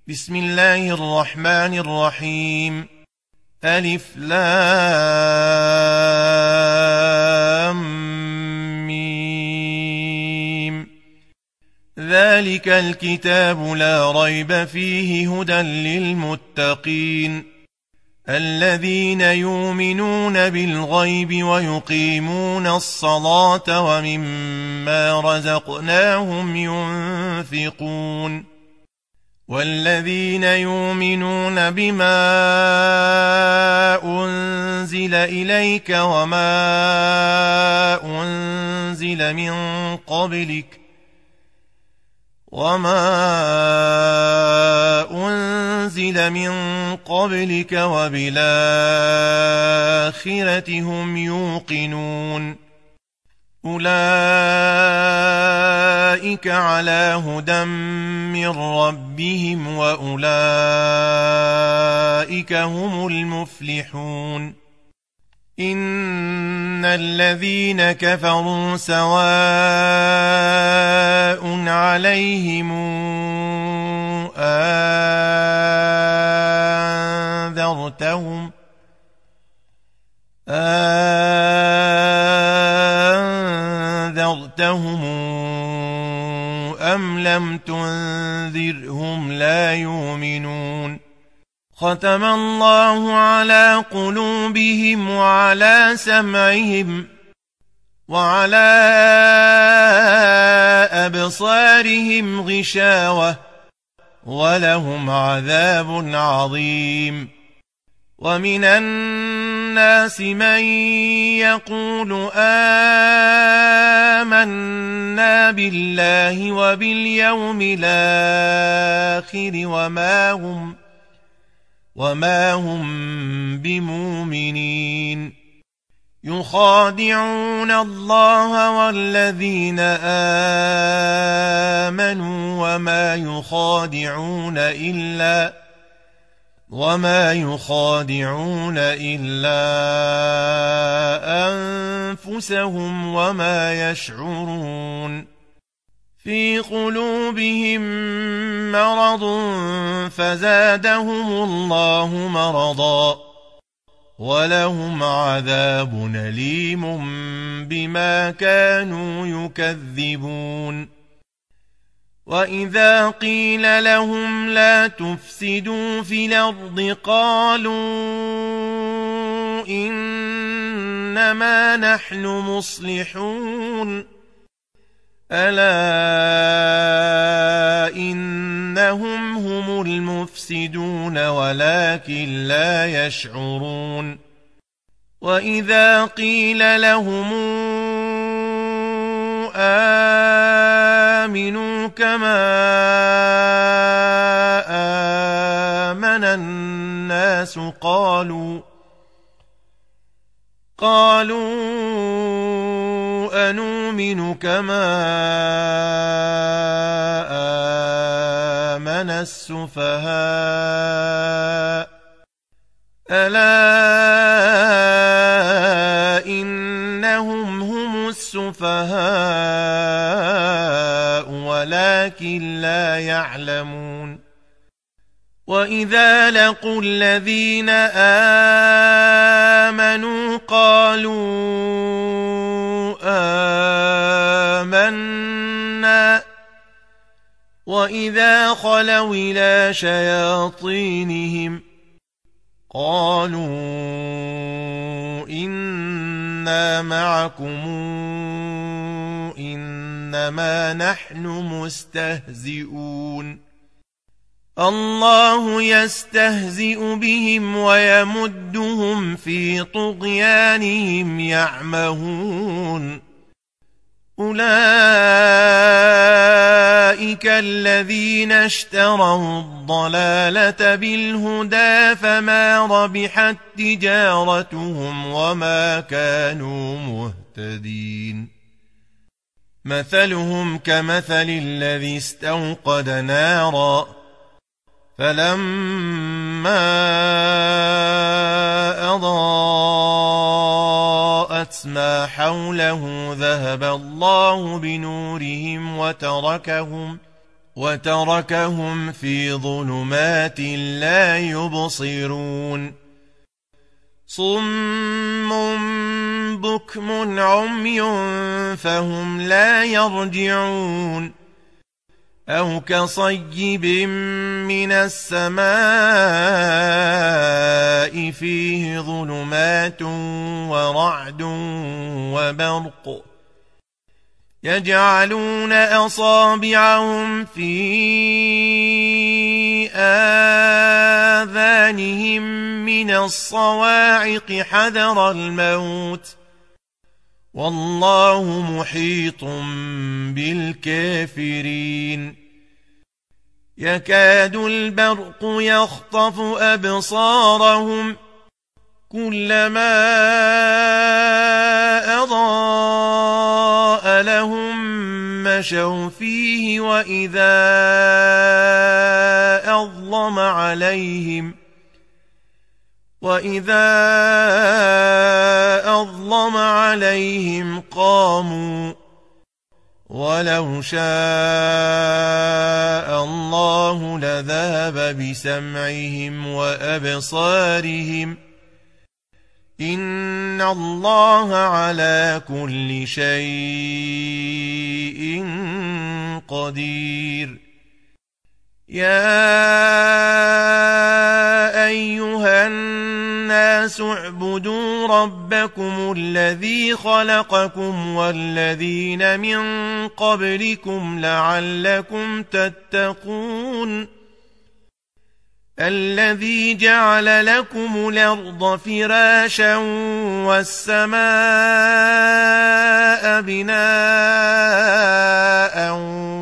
بسم الله الرحمن الرحيم. ألف لام ميم. ذلك الكتاب لا ريب فيه هدى للمتقين الذين يؤمنون بالغيب ويقيمون الصلاة ومما رزقناهم ينفقون والذين يؤمنون بما أنزل إليك وما أنزل من قبلك وبالآخرة هم يوقنون أولئك على هدى من ربهم وأولئك هم المفلحون إن الذين كفروا سواء عليهم أنذرتهم أم لم تنذرهم لا يؤمنون ختم الله على قلوبهم وعلى سمعهم وعلى أبصارهم غشاوة ولهم عذاب عظيم ومن الناس من يقول آمنا بالله وباليوم الآخر وما هم بمؤمنين يخادعون الله والذين آمنوا وما يخادعون إلا أنفسهم وما يشعرون في قلوبهم مرض فزادهم الله مرضا ولهم عذاب أليم بما كانوا يكذبون وإذا قيل لهم لا تفسدوا في الأرض قالوا إنما نحن مصلحون ألا إنهم هم المفسدون ولكن لا يشعرون وإذا قيل لهم آمنوا كما آمن الناس قالوا أنؤمن كما آمن السفهاء ألا إنهم هم السفهاء ولكن لا يعلمون وإذا لقوا الذين آمنوا قالوا آمنا وإذا خلوا إلى شياطينهم قالوا إنا معكم إنما نحن مستهزئون الله يستهزئ بهم ويمدهم في طغيانهم يعمهون أولئك الذين اشتروا الضلالة بالهدى فما ربحت تجارتهم وما كانوا مهتدين مثلهم كمثل الذي استوقد نارا فلما أضاءت ما حوله ذهب الله بنورهم وتركهم في ظلمات لا يبصرون صم بكم عمي فهم لا يرجعون أو كصيب من السماء فيه ظلمات ورعد وبرق يجعلون أصابعهم في آذانهم من الصواعق حذر الموت والله محيط بالكافرين يكاد البرق يخطف أبصارهم كلما أضاء لهم مشوا فيه وإذا أظلم عليهم قاموا ولو شاء الله لذهب بسمعهم وأبصارهم إن الله على كل شيء قدير يا أيها الناس اعبدوا ربكم الذي خلقكم والذين من قبلكم لعلكم تتقون الذي جعل لكم الأرض فراشا والسماء بناء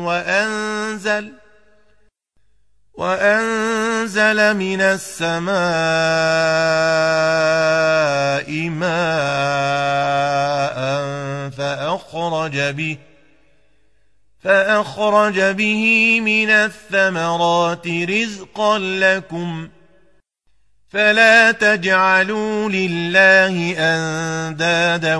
وأنزل من السماء ماء فأخرج به من الثمرات رزقا لكم فلا تجعلوا لله أندادا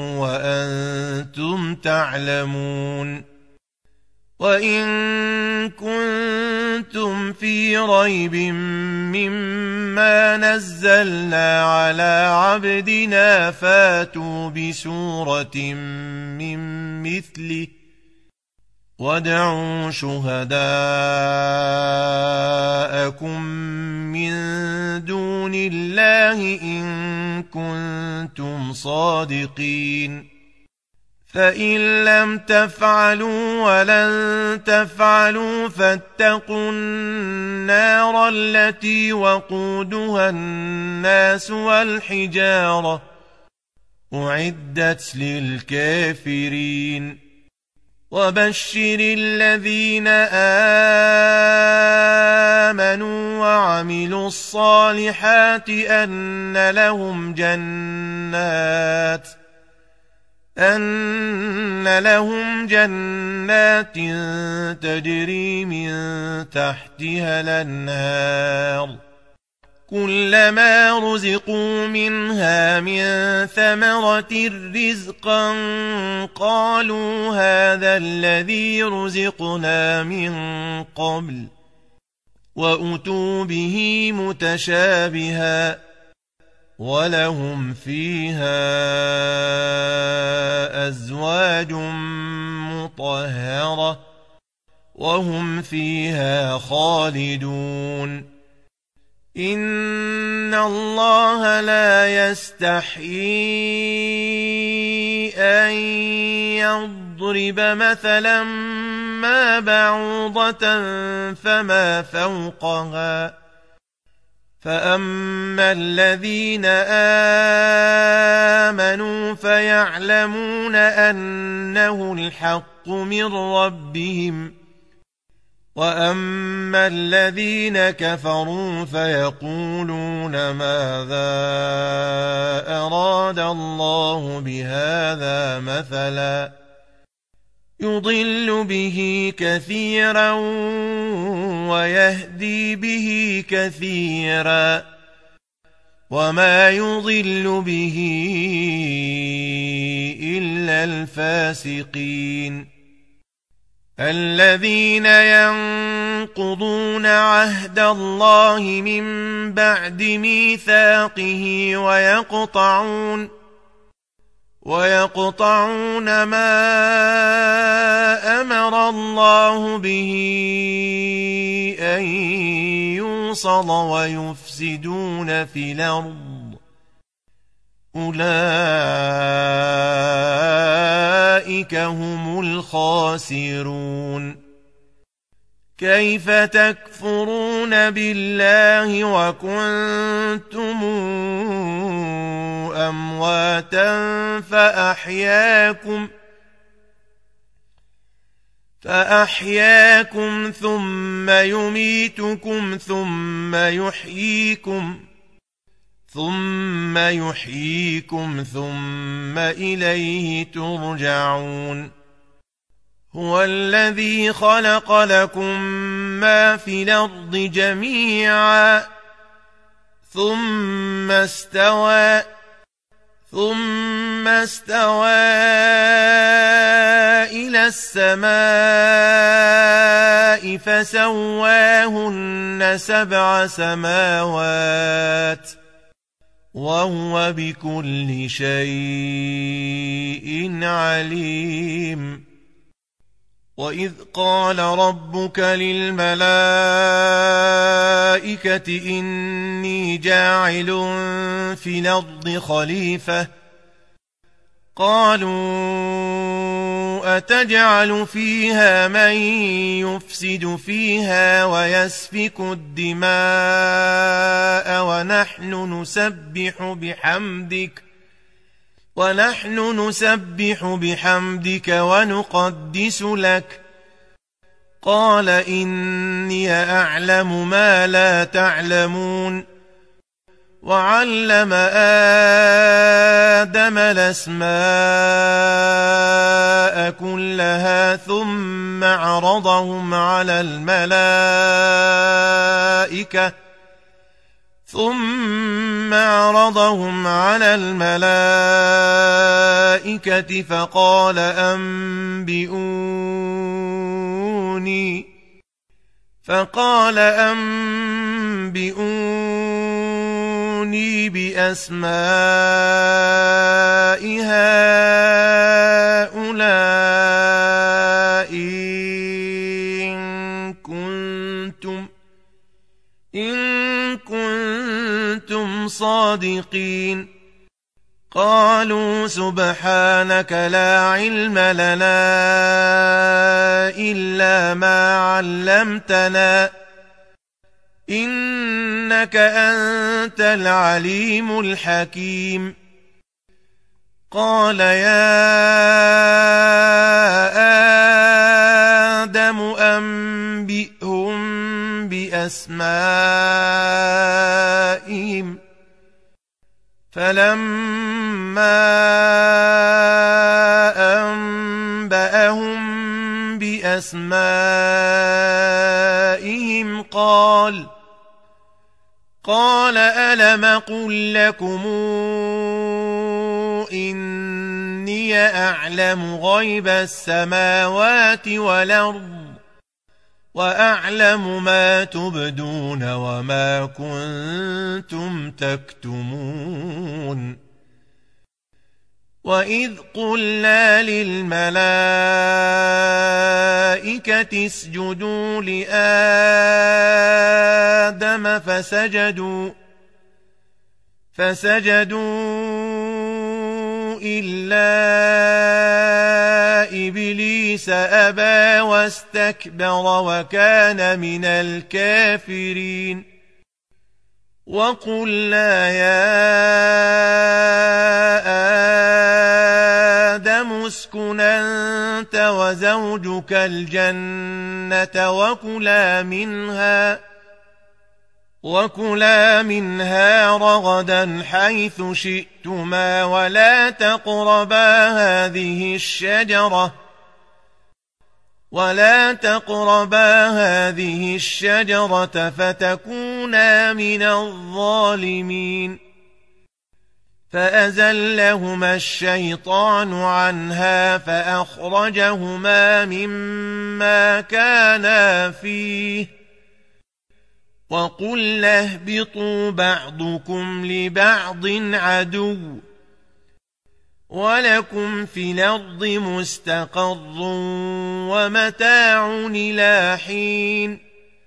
وأنتم تعلمون وإن كنتم في ريب مما نزلنا على عبدنا فاتوا بسورة من مثله وادعوا شهداءكم من دون الله إن كنتم صادقين فإن لم تفعلوا ولن تفعلوا فاتقوا النار التي وقودها الناس والحجارة أعدت للكافرين وبشر الذين آمنوا وعملوا الصالحات أن لهم جنات تجري من تحتها الأنهار كلما رزقوا منها من ثمرة رزقا قالوا هذا الذي رزقنا من قبل وأتوا به متشابها ولهم فيها أزواج مطهرة وهم فيها خالدون إن الله لا يستحيي أن يضرب مثلا ما بعوضة فما فوقها فأما الذين آمنوا فيعلمون أنه الحق من ربهم وأما الذين كفروا فيقولون ماذا أراد الله بهذا مثلا يضل به كثيرا ويهدي به كثيرا وما يضل به إلا الفاسقين الذين ينقضون عهد الله من بعد ميثاقه ويقطعون ما أمر الله به أن يوصل ويفسدون في الأرض أولئك هم الخاسرون كيف تكفرون بالله وكنتم أمواتا فأحياكم ثم يميتكم ثم يحييكم ثم إليه ترجعون هو الذي خلق لكم ما في الأرض جميعا ثم استوى إلى السماء فسواهن 7 سماوات وهو بكل شيء عليم وإذ قال ربك للملائكة إني جاعل في الأرض خليفة قالوا أتجعل فيها من يفسد فيها ويسفك الدماء ونحن نسبح بحمدك ونقدس لك قال إني أعلم ما لا تعلمون وعلم آدم الأسماء كلها ثم عرضهم على الملائكة فقال أنبئوني بأسماء هؤلاء إن كنتم صادقين قالوا سبحانك لا علم لنا إلا ما علمتنا إنك أنت العليم الحكيم قال يا آدم أنبئهم بأسمائهم فلما أنبأهم بأسمائهم قال ألم قل لكم إني أعلم غيب السماوات والأرض وأعلم ما تبدون وما كنتم تكتمون وإذ قلنا للملائكة اسجدوا لآدم فسجدوا إلا إبليس أبى واستكبر وكان من الكافرين وقلنا يا آدم اسكن أنت وزوجك الجنة وكلا منها رغدا حيث شئتما ولا تقربا هذه الشجرة فتكونا من الظالمين فأزلهما الشيطان عنها فأخرجهما مما كانا فيه وقلنا اهبطوا بعضكم لبعض عدو ولكم في الأرض مستقر ومتاع إلى حين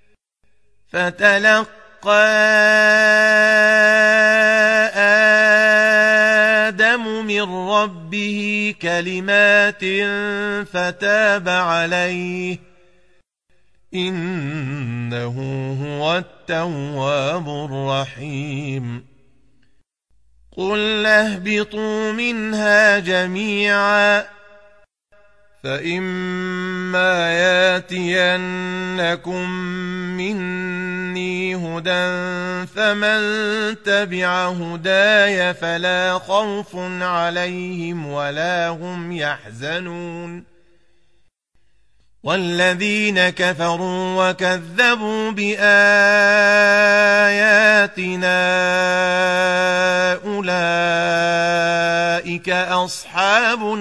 فتلقى آدم من ربه كلمات فتاب عليه إنه هو التواب الرحيم قلنا اهبطوا منها جميعا فإما ياتينكم مني هدى فمن تبع هداي فلا خوف عليهم ولا هم يحزنون والذين كفروا وكذبوا بآياتنا أولئك أصحاب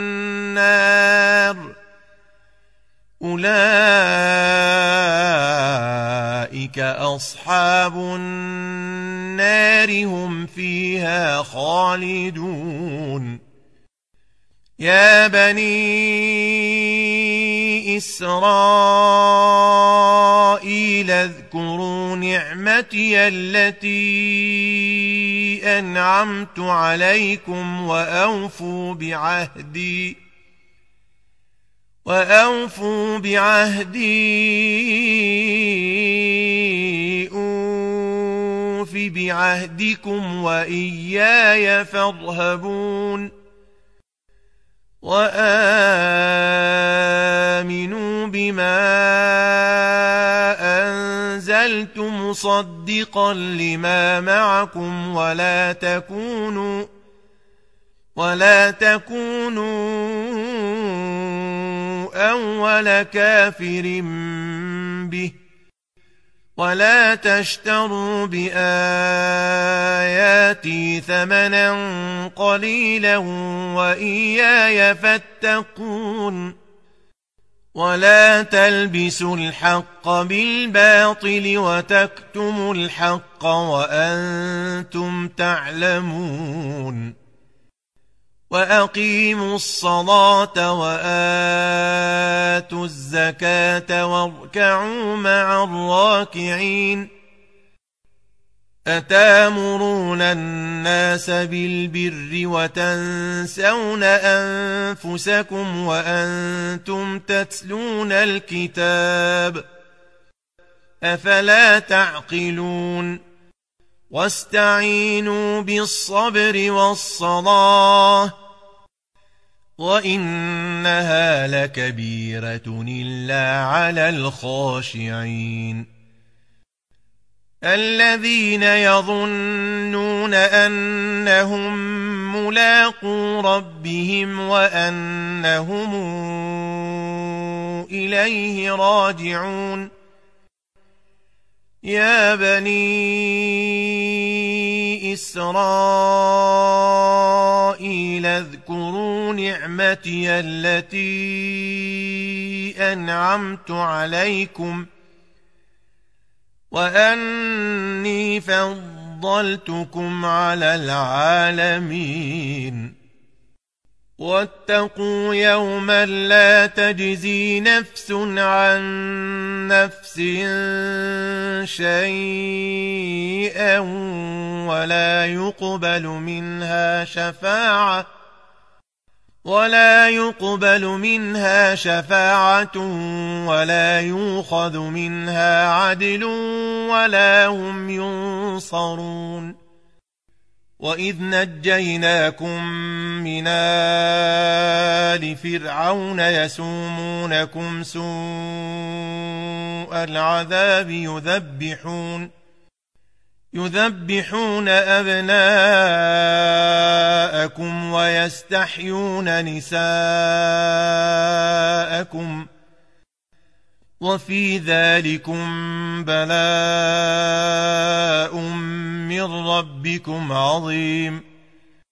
النار هم فيها خالدون يا بني إسرائيل اذكروا نعمتي التي أنعمت عليكم وأوفوا بعهدي أوف بعهدكم وإياي فارهبون وآمنوا بما أنزلت مصدقا لما معكم ولا تكونوا أول كافر به ولا تشتروا بآياتي ثمنا قليلا وإياي فاتقون ولا تلبسوا الحق بالباطل وتكتموا الحق وأنتم تعلمون وأقيموا الصلاة وآتوا الزكاة واركعوا مع الراكعين أتامرون الناس بالبر وتنسون أنفسكم وأنتم تتلون الكتاب أفلا تعقلون واستعينوا بالصبر والصلاة وإنها لكبيرة إلا على الخاشعين الذين يظنون أنهم ملاقو ربهم وأنهم إليه راجعون يا بني إسرائيل اذكروا نعمتي التي أنعمت عليكم وأني فضلتكم على العالمين واتقوا يوما لا تجزي نفس عن نفس شيئا ولا يقبل منها شفاعة ولا يؤخذ منها عدل ولا هم ينصرون وإذ نجيناكم من آل فرعون يسومونكم سوء العذاب يذبحون أبناءكم ويستحيون نساءكم وفي ذلكم بلاء من ربكم عظيم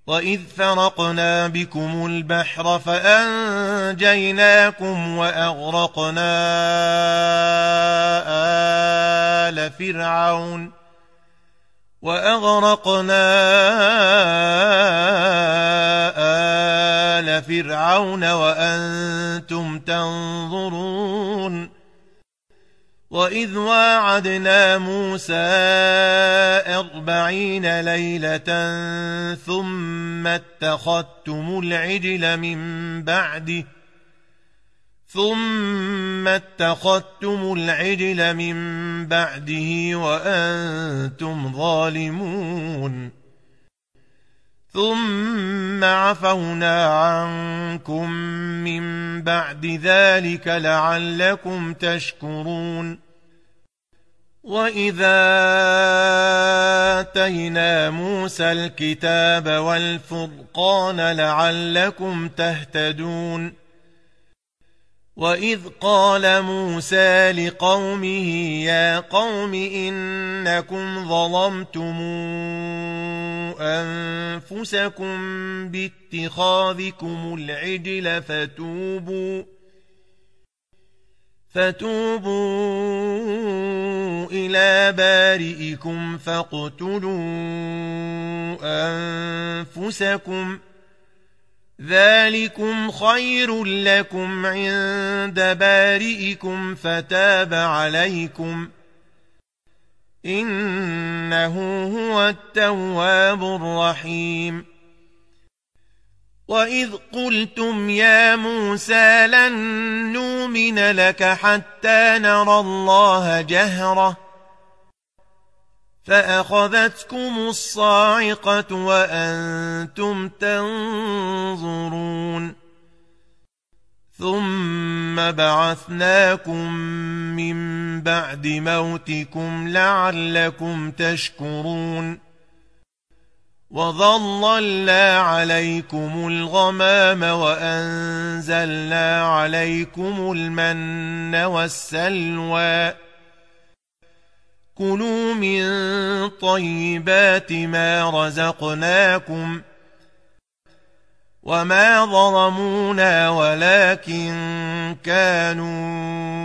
وإذ فرقنا بكم البحر فأنجيناكم وأغرقنا آل فرعون وأنتم تنظرون وإذ واعدنا موسى 40 ليلة ثم اتخذتم العجل من بعده وأنتم ظالمون ثم عفونا عنكم من بعد ذلك لعلكم تشكرون وإذا آتينا موسى الكتاب والفرقان لعلكم تهتدون وإذ قال موسى لقومه يا قوم إنكم ظلمتم أنفسكم باتخاذكم العجل فتوبوا إلى بارئكم فاقتلوا أنفسكم ذلكم خير لكم عند بارئكم فتاب عليكم إنه هو التواب الرحيم وإذ قلتم يا موسى لن نؤمن لك حتى نرى الله جهرة فأخذتكم الصاعقة وأنتم تنظرون ثم بعثناكم من بعد موتكم لعلكم تشكرون وظللنا عليكم الغمام وأنزلنا عليكم المن والسلوى كلوا من طيبات ما رزقناكم وما ظلمونا ولكن كانوا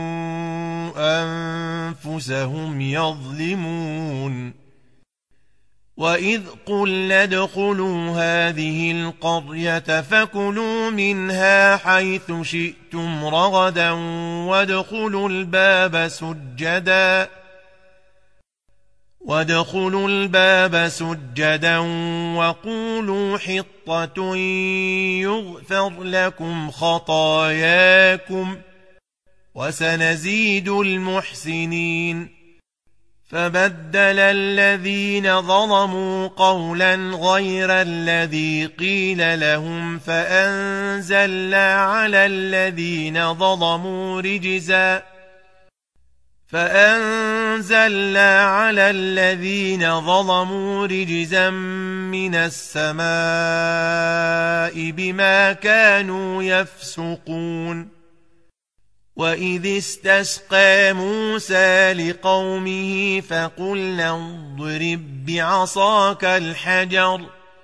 أنفسهم يظلمون وإذ قلنا ادخلوا هذه القرية فكلوا منها حيث شئتم رغدا وادخلوا الباب سجدا وقولوا حطة يغفر لكم خطاياكم وسنزيد المحسنين فبدل الذين ظلموا قولا غير الذي قيل لهم فأنزلنا على الذين ظلموا رجزا من السماء بما كانوا يفسقون وإذ استسقى موسى لقومه فقلنا اضرب بعصاك الحجر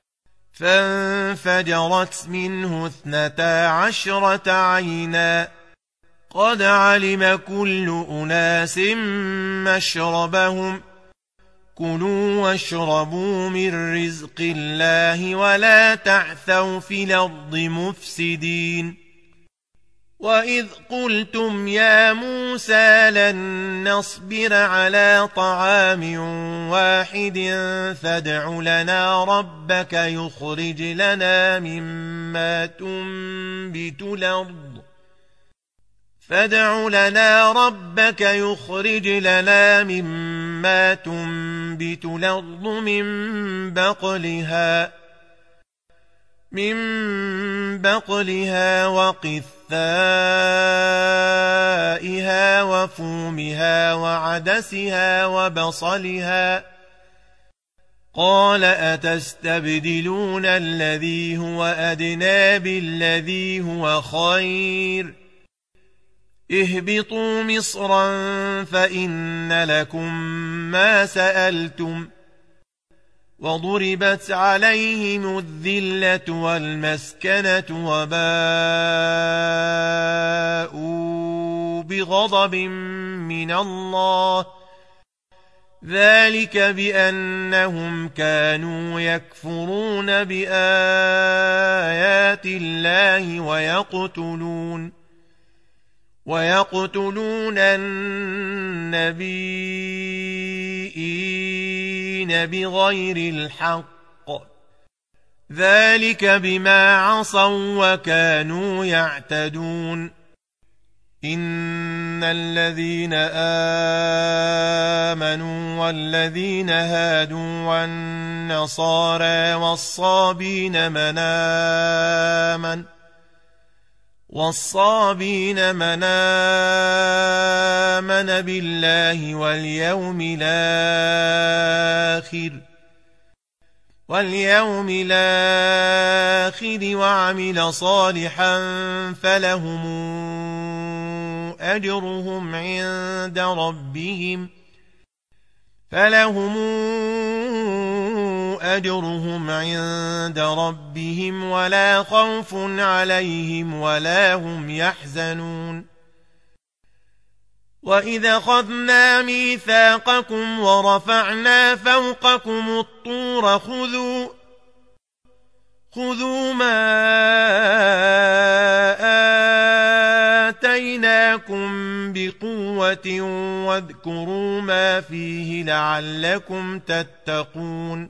فانفجرت منه 12 عينا قد علم كل أناس مشربهم كلوا واشربوا من رزق الله ولا تعثوا في الأرض مفسدين وإذ قلتم يا موسى لن نصبر على طعام واحد فادع لنا ربك يخرج لنا مما تنبت الأرض من بقلها وقثائها وفومها وعدسها وبصلها قال أتستبدلون الذي هو أدنى بالذي هو خير اهبطوا مصرا فإن لكم ما سألتم وضربت عليهم الذلة والمسكنة وباءوا بغضب من الله ذلك بأنهم كانوا يكفرون بآيات الله ويقتلون النبيين بغير الحق ذلك بما عصوا وكانوا يعتدون إن الذين آمنوا والذين هادوا والنصارى والصابين من آمن بالله واليوم الآخر وعمل صالحا فلهم أجرهم عند ربهم ولا خوف عليهم ولا هم يحزنون وإذا أخذنا ميثاقكم ورفعنا فوقكم الطور خذوا ما آتيناكم بقوة واذكروا ما فيه لعلكم تتقون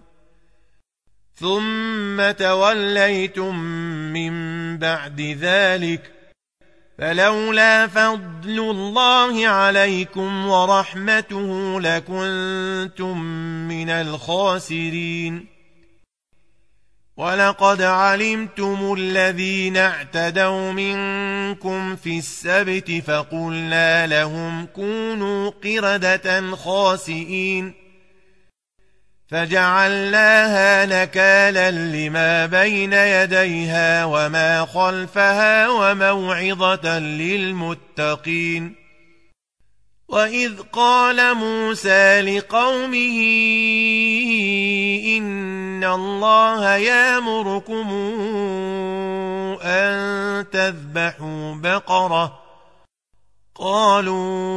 ثم توليتم من بعد ذلك فلولا فضل الله عليكم ورحمته لكنتم من الخاسرين ولقد علمتم الذين اعتدوا منكم في السبت فقلنا لهم كونوا قردة خاسئين فجعلناها نكالا لما بين يديها وما خلفها وموعظة للمتقين وإذ قال موسى لقومه إن الله يأمركم أن تذبحوا بقرة قالوا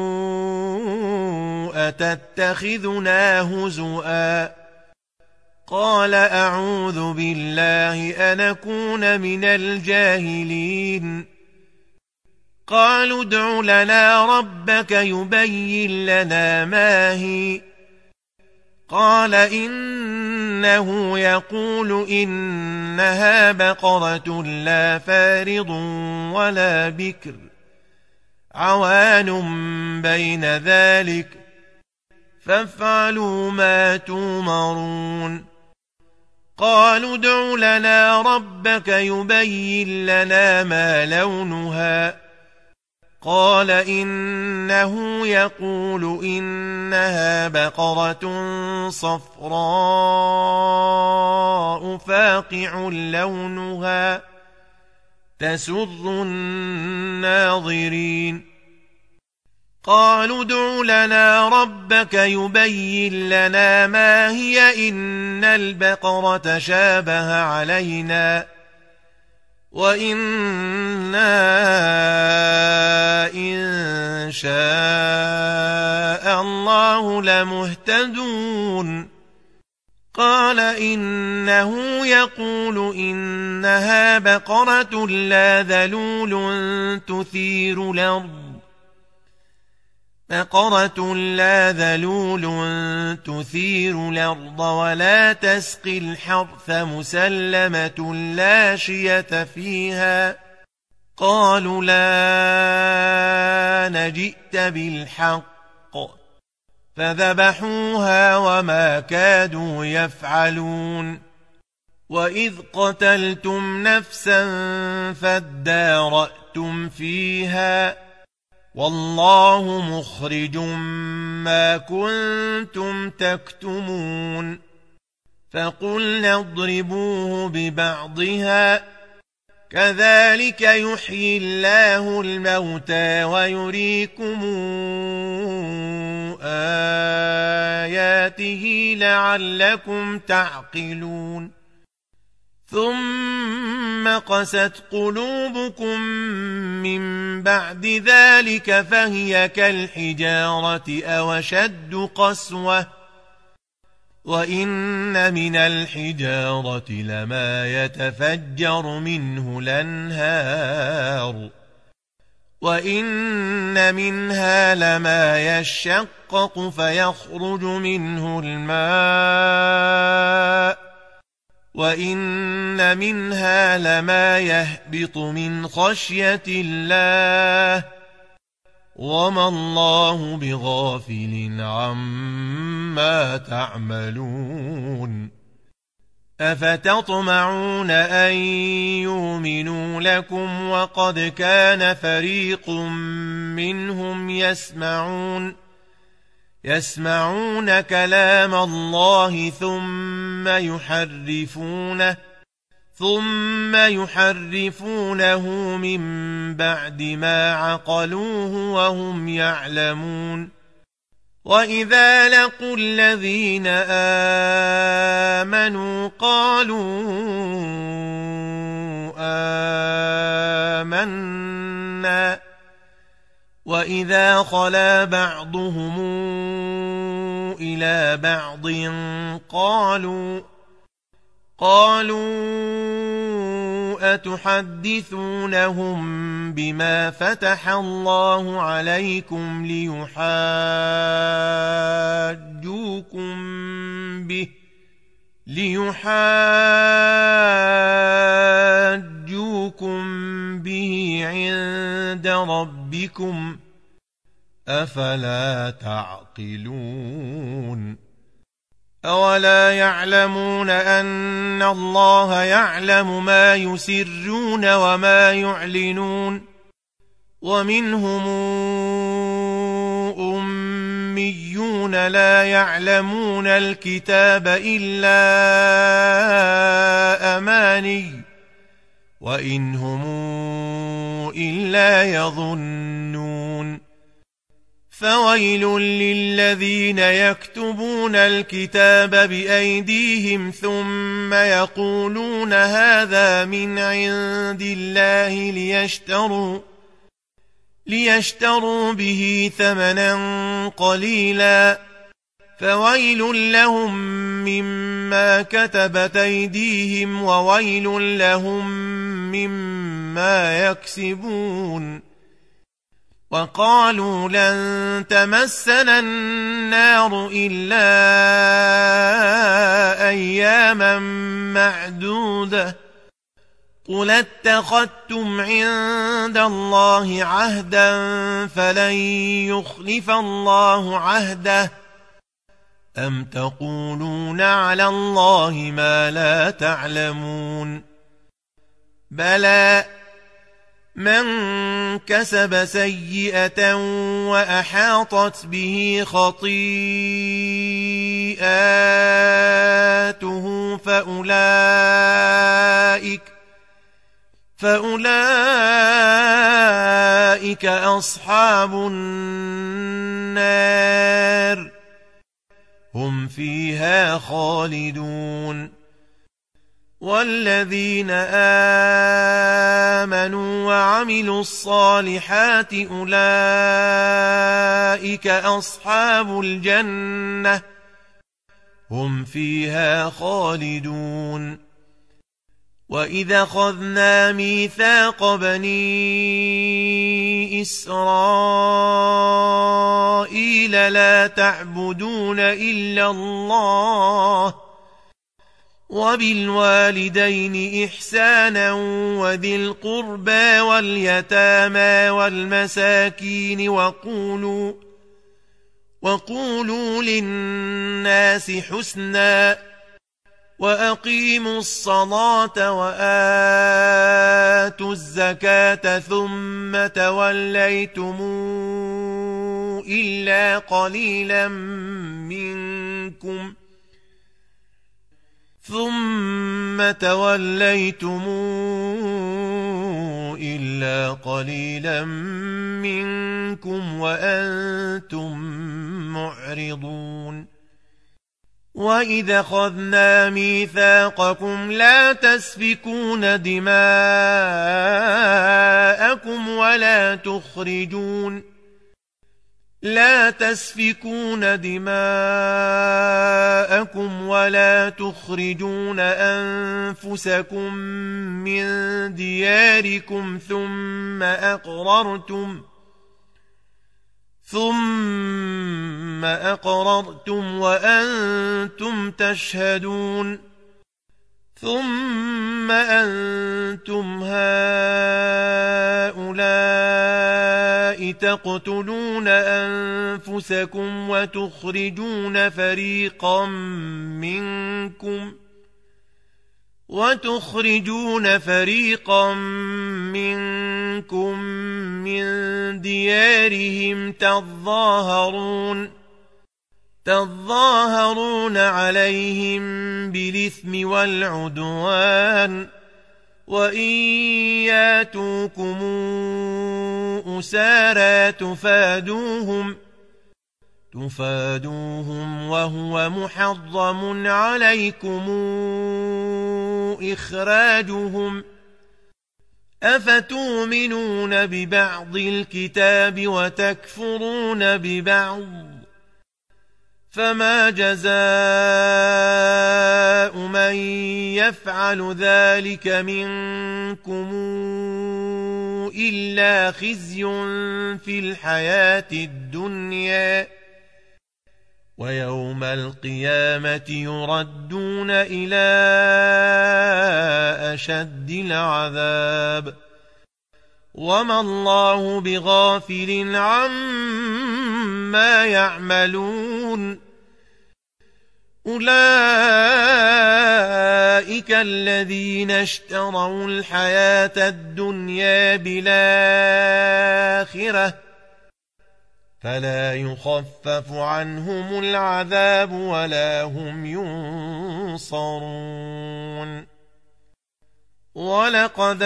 أتتخذنا هزؤا قال أعوذ بالله أن أكون من الجاهلين قالوا ادع لنا ربك يبين لنا ما هي قال إنه يقول إنها بقرة لا فارض ولا بكر عوان بين ذلك فافعلوا ما تؤمرون قالوا ادع لنا ربك يبين لنا ما لونها قال إنه يقول إنها بقرة صفراء فاقع لونها تسر الناظرين قالوا ادع لنا ربك يبين لنا ما هي إن البقرة شابه علينا وإنا إن شاء الله لمهتدون قال إنه يقول إنها بقرة لا ذلول تثير الأرض ولا تسقي الحرث مسلمة لا شية فيها قالوا لا نجئت بالحق فذبحوها وما كادوا يفعلون وإذ قتلتم نفسا فادارأتم فيها والله مخرج ما كنتم تكتمون فقلنا اضربوه ببعضها كذلك يحيي الله الموتى ويريكم آياته لعلكم تعقلون ثم قست قلوبكم من بعد ذلك فهي كالحجارة أو أشد قسوة وإن من الحجارة لما يتفجر منه الأنهار وإن منها لما يشقق فيخرج منه الماء وإن منها لما يهبط من خشية الله وما الله بغافل عما تعملون أفتطمعون أن يؤمنوا لكم وقد كان فريق منهم يسمعون كلام الله ثم يحرفونه من بعد ما عقلوه وهم يعلمون وإذا لقوا الذين آمنوا قالوا آمنا وإذا خلا بعضهم إلى بعض قالوا أتحدثونهم بما فتح الله عليكم ليحاجوكم به عند ربكم أفلا تعقلون أولا يعلمون أن الله يعلم ما يسرون وما يعلنون ومنهم أميون لا يعلمون الكتاب إلا أماني وإن هم إلا يظنون فويل للذين يكتبون الكتاب بأيديهم ثم يقولون هذا من عند الله ليشتروا به ثمنا قليلا فويل لهم مما كتبت أيديهم وويل لهم مما يكسبون وقالوا لن تمسنا النار إلا أياما معدودة قل اتخذتم عند الله عهدا فلن يخلف الله عهده أم تقولون على الله ما لا تعلمون بلى من كسب سيئة وأحاطت به خطيئاته فأولئك أصحاب النار هم فيها خالدون والذين آمنوا وعملوا الصالحات أولئك أصحاب الجنة هم فيها خالدون وإذا أخذنا ميثاق بني إسرائيل لا تعبدون إلا الله وبالوالدين إحسانا وذي القربى واليتامى والمساكين وقولوا للناس حسنا وأقيموا الصلاة وآتوا الزكاة ثم توليتم إلا قليلا منكم وأنتم معرضون وإذا أخذنا ميثاقكم لا تسفكون دماءكم ولا تخرجون أنفسكم من دياركم ثم أقررتم وأنتم تشهدون ثم أنتم هؤلاء تقتلون أنفسكم وتخرجون فريقا منكم من ديارهم تظاهرون عليهم بالإثم والعدوان وإن ياتوكم أسارى تفادوهم وهو محرم عليكم إخراجهم أفتؤمنون ببعض الكتاب وتكفرون ببعض فما جزاء من يفعل ذلك منكم إلا خزي في الحياة الدنيا ويوم القيامة يردون إلى أشد العذاب وما الله بغافل عما يعملون أولئك الذين اشتروا الحياة الدنيا بالآخرة فلا يخفف عنهم العذاب ولا هم ينصرون ولقد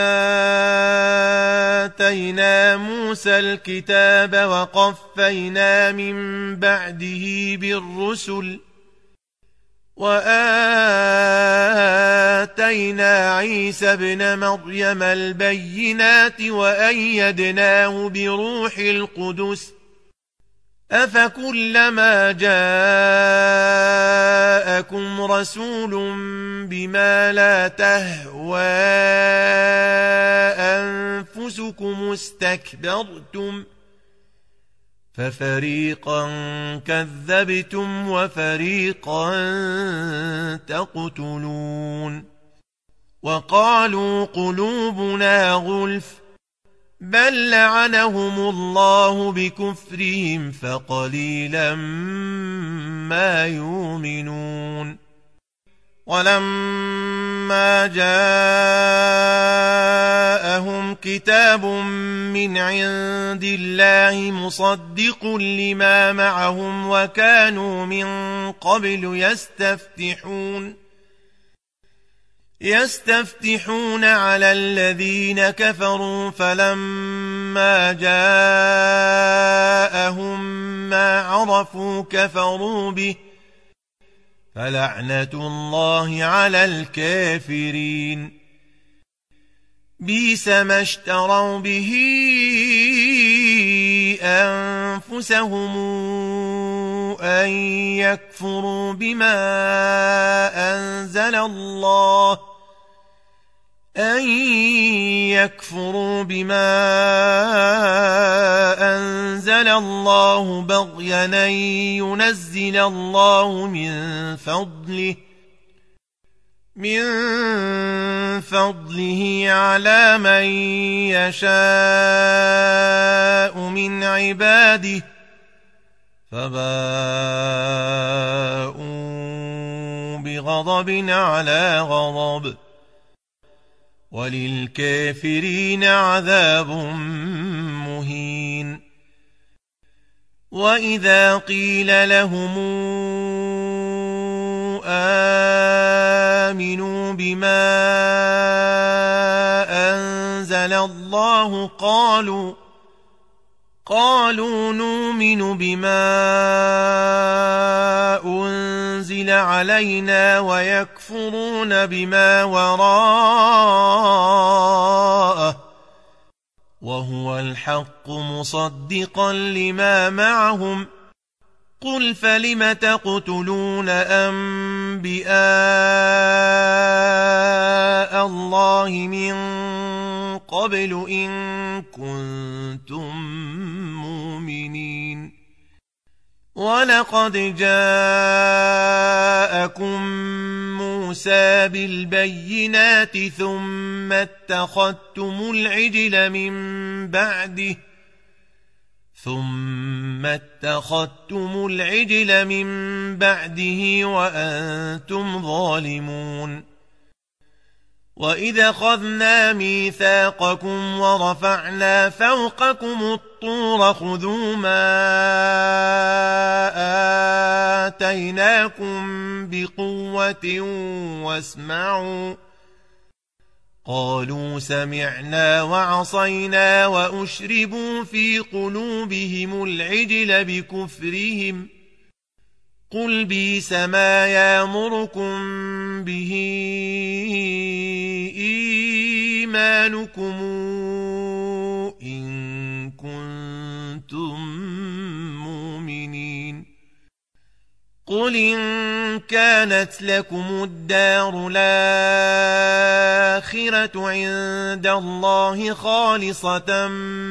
آتينا موسى الكتاب وقفينا من بعده بالرسل وآتينا عيسى ابن مريم البينات وأيدناه بروح القدس أفكلما جاءكم رسول بما لا تهوى أنفسكم استكبرتم ففريقا كذبتم وفريقا تقتلون وقالوا قلوبنا غلف بل لعنهم الله بكفرهم فقليلا ما يؤمنون ولما جاءهم كتاب من عند الله مصدق لما معهم وكانوا من قبل يستفتحون على الذين كفروا فلما جاءهم ما عرفوا كفروا به فلعنة الله على الكافرين بئس ما اشتروا به أنفسهم أن يكفروا بما أنزل الله بغيا أن ينزل الله من فضله على من يشاء من عباده فباءوا بغضب على غضب وللكافرين عذاب مهين وإذا قيل لهم آمنوا بما أنزل الله قالوا نؤمن بما أنزل أنزل علينا ويكفرون بما وراءه وهو الحق مصدقا لما معهم قل فلم تقتلون أنبياء الله من قبل إن كنتم مؤمنين ولقد جاءكم موسى بالبينات ثم اتخذتم العجل من بعده وأنتم ظالمون وإذا أخذنا ميثاقكم ورفعنا فوقكم الطور خذوا ما آتيناكم بقوة واسمعوا قالوا سمعنا وعصينا وأشربوا في قلوبهم العجل بكفرهم قل بئس ما يأمركم به إيمانكم إن كنتم مؤمنين قل إن كانت لكم الدار الآخرة عند الله خالصة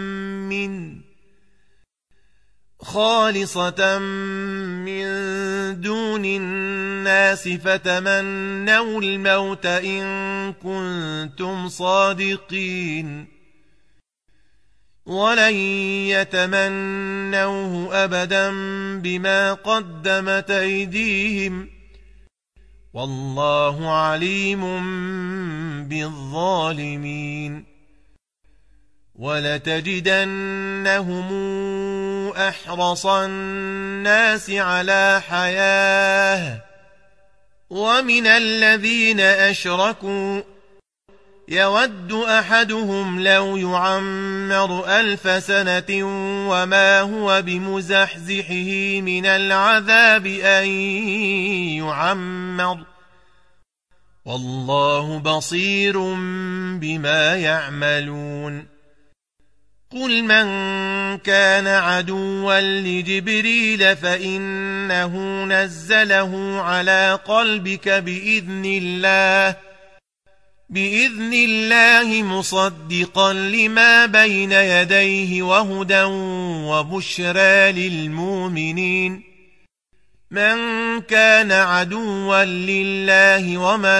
من دون الناس فتمنوا الموت إن كنتم صادقين ولن يتمنوه أبدا بما قدمت أيديهم والله عليم بالظالمين ولتجدنهم أحرص الناس على حياة ومن الذين أشركوا يود أحدهم لو يعمر 1000 سنة وما هو بمزحزحه من العذاب أن يعمر والله بصير بما يعملون قل من كان عدوا لجبريل فإنه نزله على قلبك بإذن الله مصدقا لما بين يديه وهدى وبشرى للمؤمنين من كان عدوا لله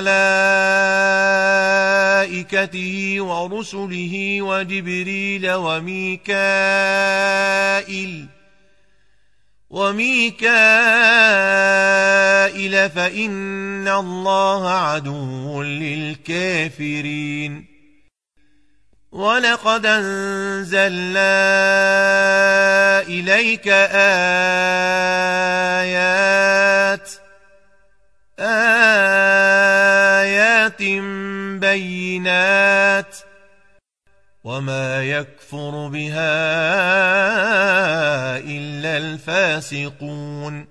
وملائكته ورسله وجبريل وميكائيل فإن الله عدو للكافرين ولقد أنزلنا إليك آيات بينات وما يكفر بها إلا الفاسقون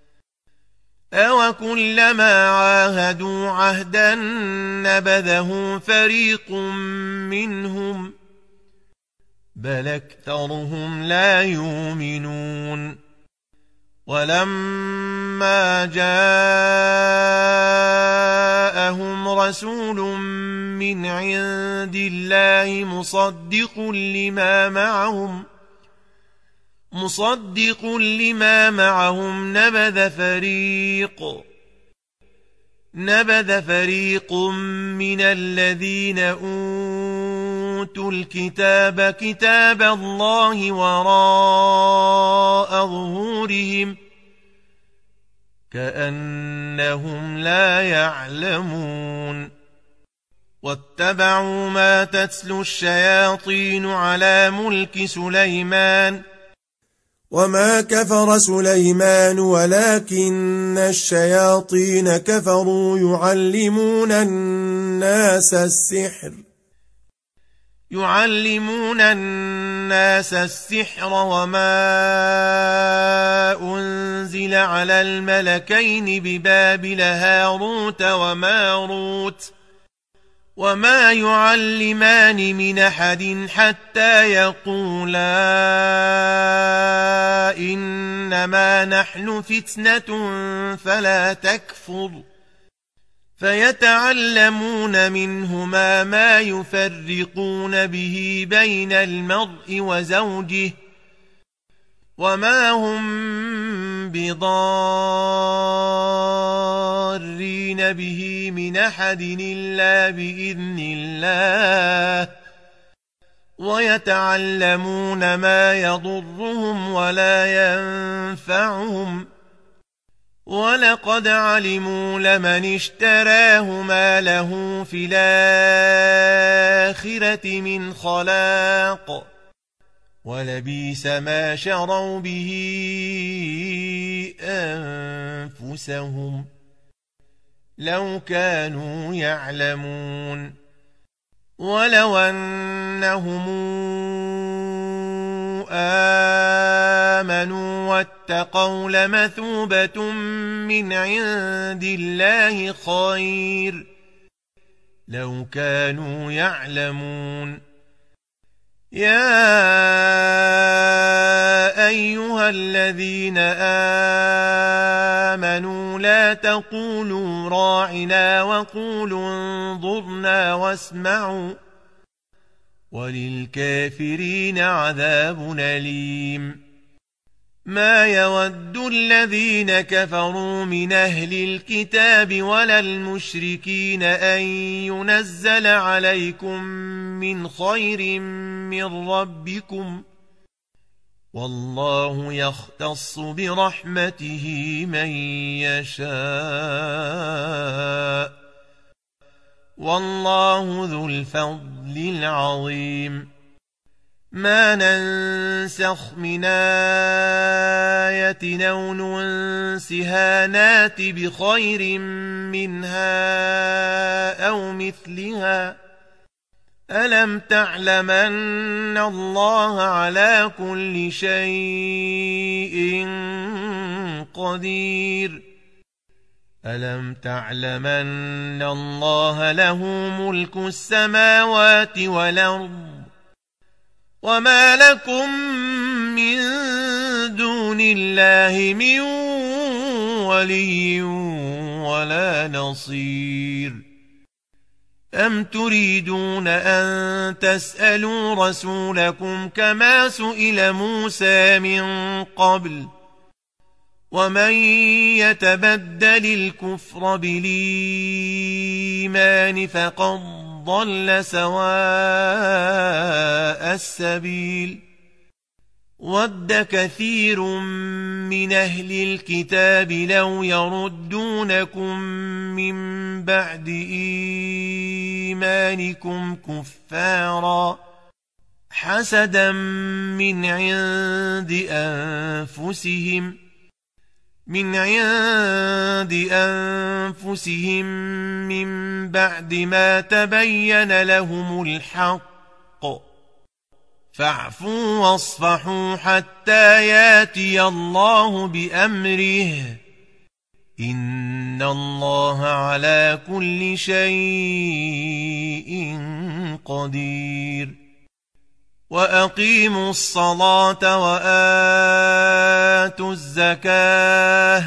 أوكلما عاهدوا عهدا نبذه فريق منهم بل أكثرهم لا يؤمنون ولما جاءهم رسول من عند الله مصدق لما معهم نبذ فريق من الذين أوتوا الكتاب كتاب الله وراء ظهورهم كأنهم لا يعلمون واتبعوا ما تتلو الشياطين على ملك سليمان وما كفر سليمان ولكن الشياطين كفروا يعلمون الناس السحر يعلمون الناس السحر وما أنزل على الملكين ببابل هاروت وماروت وما يعلمان من أحد حتى يقولا إنما نحن فتنة فلا تكفر فيتعلمون منهما ما يفرقون به بين المرء وزوجه وما هم بضارين به من أحد إلا بإذن الله ويتعلمون ما يضرهم ولا ينفعهم ولقد علموا لمن اشتراه ما له في الآخرة من خلاق ولبئس ما شروا به أنفسهم لو كانوا يعلمون ولو أنهم آمنوا واتقوا لمثوبة من عند الله خير لو كانوا يعلمون يا أيها الذين آمنوا لا تقولوا راعنا وقولوا انظرنا واسمعوا وللكافرين عذاب أليم ما يود الذين كفروا من أهل الكتاب ولا المشركين أن ينزل عليكم من خير من ربكم والله يختص برحمته من يشاء والله ذو الفضل العظيم ما ننسخ من آية أو ننسها نات بخير منها أو مثلها ألم تعلم أن الله على كل شيء قدير ألم تعلم أن الله له ملك السماوات والأرض وما لكم من دون الله من ولي ولا نصير أم تريدون أن تسألوا رسولكم كما سئل موسى من قبل ومن يتبدل الكفر بالإيمان فقد ضل سواء السبيل ود كثير من أهل الكتاب لو يردونكم من بعد إيمانكم كفارا حسدا من عند أنفسهم من بعد ما تبين لهم الحق فاعفوا واصفحوا حتى ياتي الله بأمره إن الله على كل شيء قدير وأقيموا الصلاة وآتوا الزكاة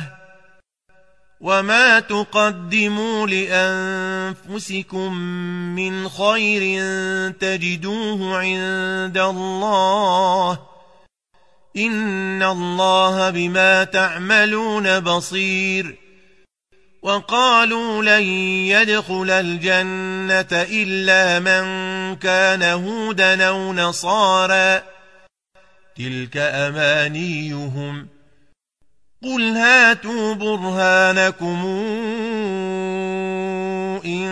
وما تقدموا لأنفسكم من خير تجدوه عند الله إن الله بما تعملون بصير وقالوا لن يدخل الجنة إلا من كان هودا أو نصارى تلك أمانيهم قل هاتوا برهانكم إن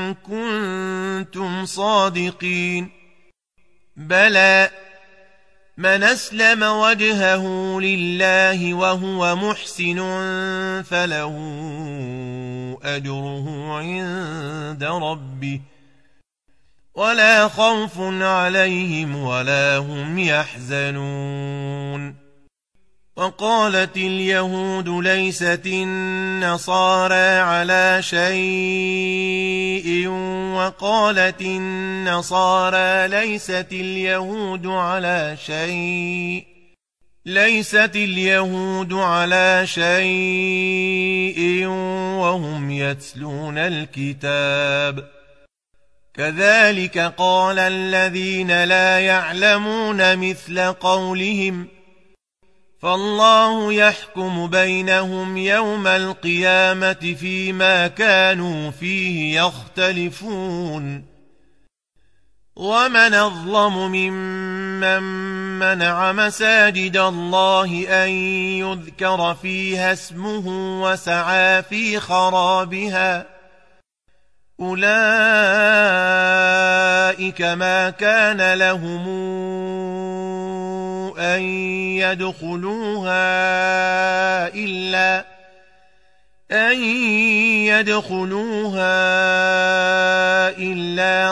كنتم صادقين بلى من أسلم وجهه لله وهو محسن فله أجره عند ربه ولا خوف عليهم ولا هم يحزنون. وقالت اليهود ليست النصارى على شيء وقالت النصارى ليست اليهود على شيء وهم يتلون الكتاب. كذلك قال الذين لا يعلمون مثل قولهم فالله يحكم بينهم يوم القيامة فيما كانوا فيه يختلفون. ومن أظلم ممن منع مساجد الله أن يذكر فيها اسمه وسعى في خرابها أولئك ما كان لهم أن يدخلوها إلا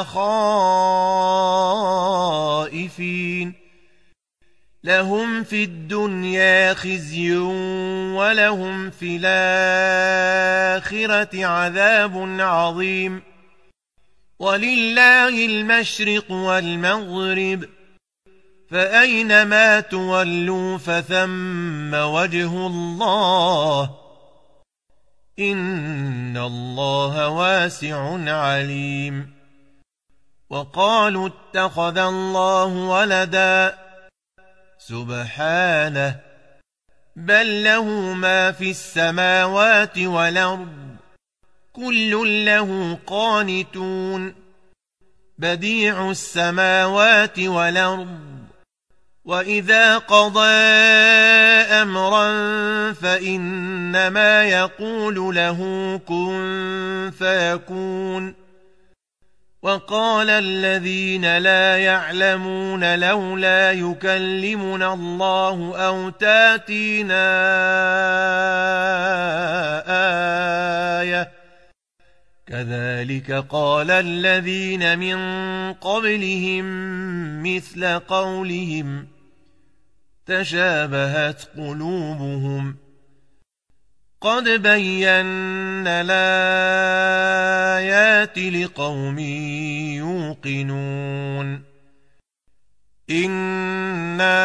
خائفين. لهم في الدنيا خزي ولهم في الآخرة عذاب عظيم. ولله المشرق والمغرب فأينما تولوا فثم وجه الله إن الله واسع عليم. وقالوا اتخذ الله ولدا سبحانه بل له ما في السماوات والأرض كل له قانتون. بديع السماوات والأرض وإذا قضى أمرا فإنما يقول له كن فيكون. وقال الذين لا يعلمون لولا يكلمنا الله أو تاتينا آية كذلك قال الذين من قبلهم مثل قولهم تشابهت قلوبهم قد بينا الآيات لقوم يوقنون. إنا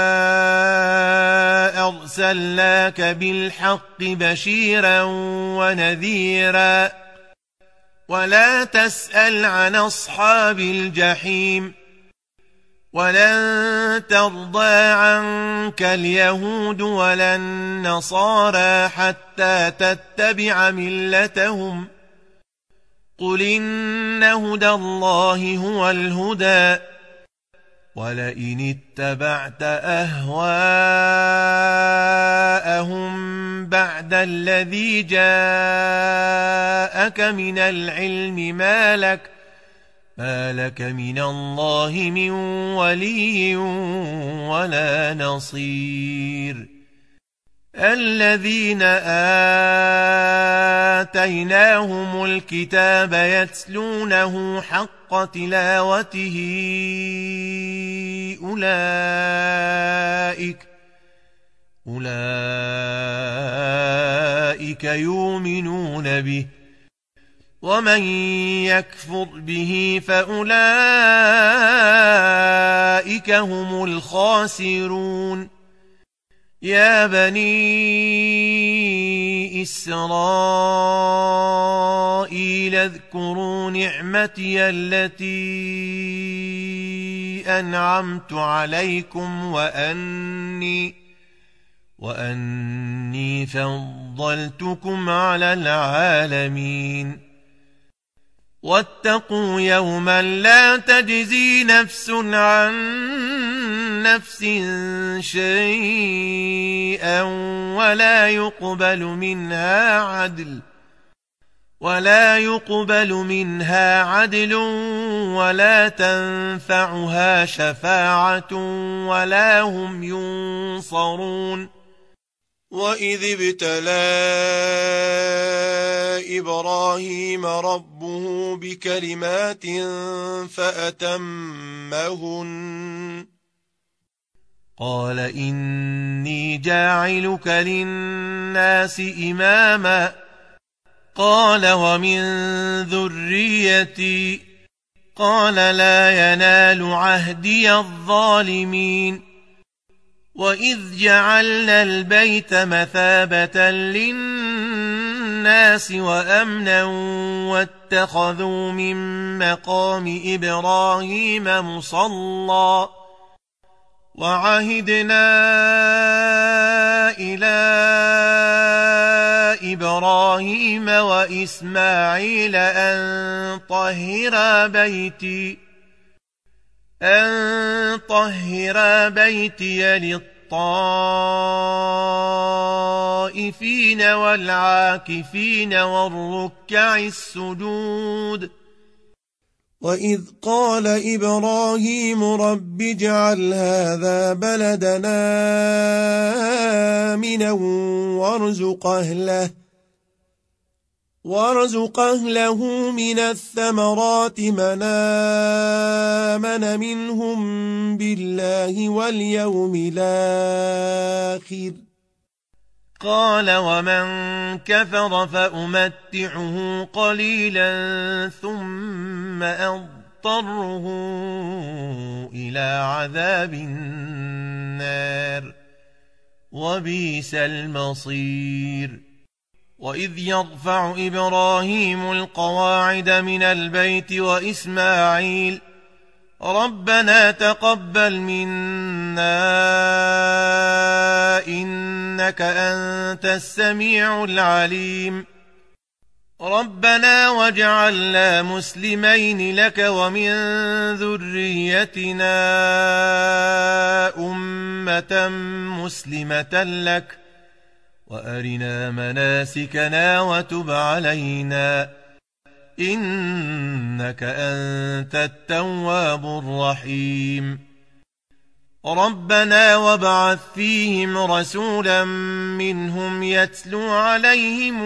أرسلناك بالحق بشيرا ونذيرا ولا تسأل عن أصحاب الجحيم. ولن ترضى عنك اليهود ولا النصارى حتى تتبع ملتهم قل إن هدى الله هو الهدى ولئن اتبعت أهواءهم بعد الذي جاءك من العلم ما لك من الله من ولي ولا نصير. الذين آتيناهم الكتاب يتلونه حق تلاوته أولئك يؤمنون به ومن يكفر به فأولئك هم الخاسرون. يا بني إسرائيل اذكروا نعمتي التي أنعمت عليكم وأني فضلتكم على العالمين. واتقوا يوما لا تجزي نفس عن نفس شيئا ولا يقبل منها عدل ولا تنفعها شفاعة ولا هم ينصرون. وإذ ابتلى إبراهيم ربه بكلمات فأتمهن قال إني جاعلك للناس إماما قال ومن ذريتي قال لا ينال عهدي الظالمين وإذ جعلنا البيت مثابة للناس وأمنا واتخذوا من مقام إبراهيم مصلى وعهدنا إلى إبراهيم وإسماعيل أن طهرا بيتي للطائفين والعاكفين والركع السجود وإذ قال إبراهيم رب اجعل هذا بلدنا آمنا وارزق أهله من الثمرات من آمن منهم بالله واليوم الآخر قال ومن كفر فأمتعه قليلا ثم أضطره إلى عذاب النار وبئس المصير وإذ يرفع إبراهيم القواعد من البيت وإسماعيل ربنا تقبل منا إنك أنت السميع العليم ربنا واجعلنا مسلمين لك ومن ذريتنا أمة مسلمة لك وأرنا مناسكنا وتب علينا إنك أنت التواب الرحيم ربنا وابعث فيهم رسولا منهم يتلو عليهم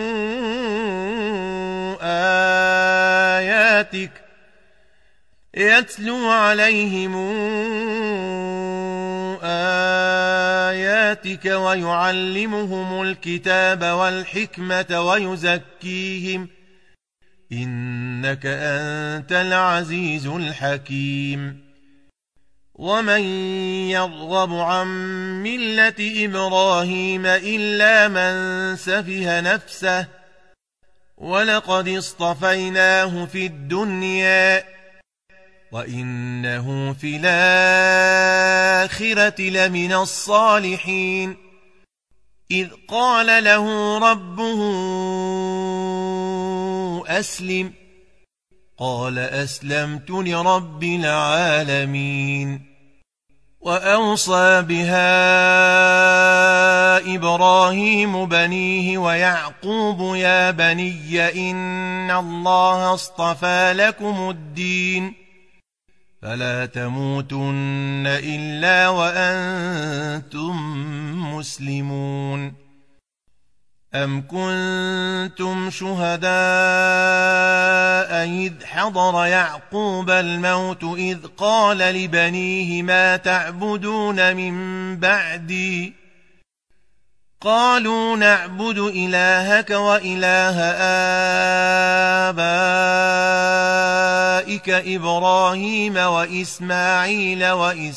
آياتك ويعلمهم الكتاب والحكمة ويزكيهم إنك أنت العزيز الحكيم ومن يرغب عن ملة إبراهيم إلا من سفه نفسه ولقد اصطفيناه في الدنيا وإنه في الآخرة لمن الصالحين إذ قال له ربه أسلم قال أسلمت لرب العالمين وأوصى بها إبراهيم بنيه ويعقوب يا بني إن الله اصطفى لكم الدين فلا تموتن إلا وأنتم مسلمون أم كنتم شهداء إذ حضر يعقوب الموت إذ قال لبنيه ما تعبدون من بعدي قالوا نعبد إلهك وإله آبائك إبراهيم وإسماعيل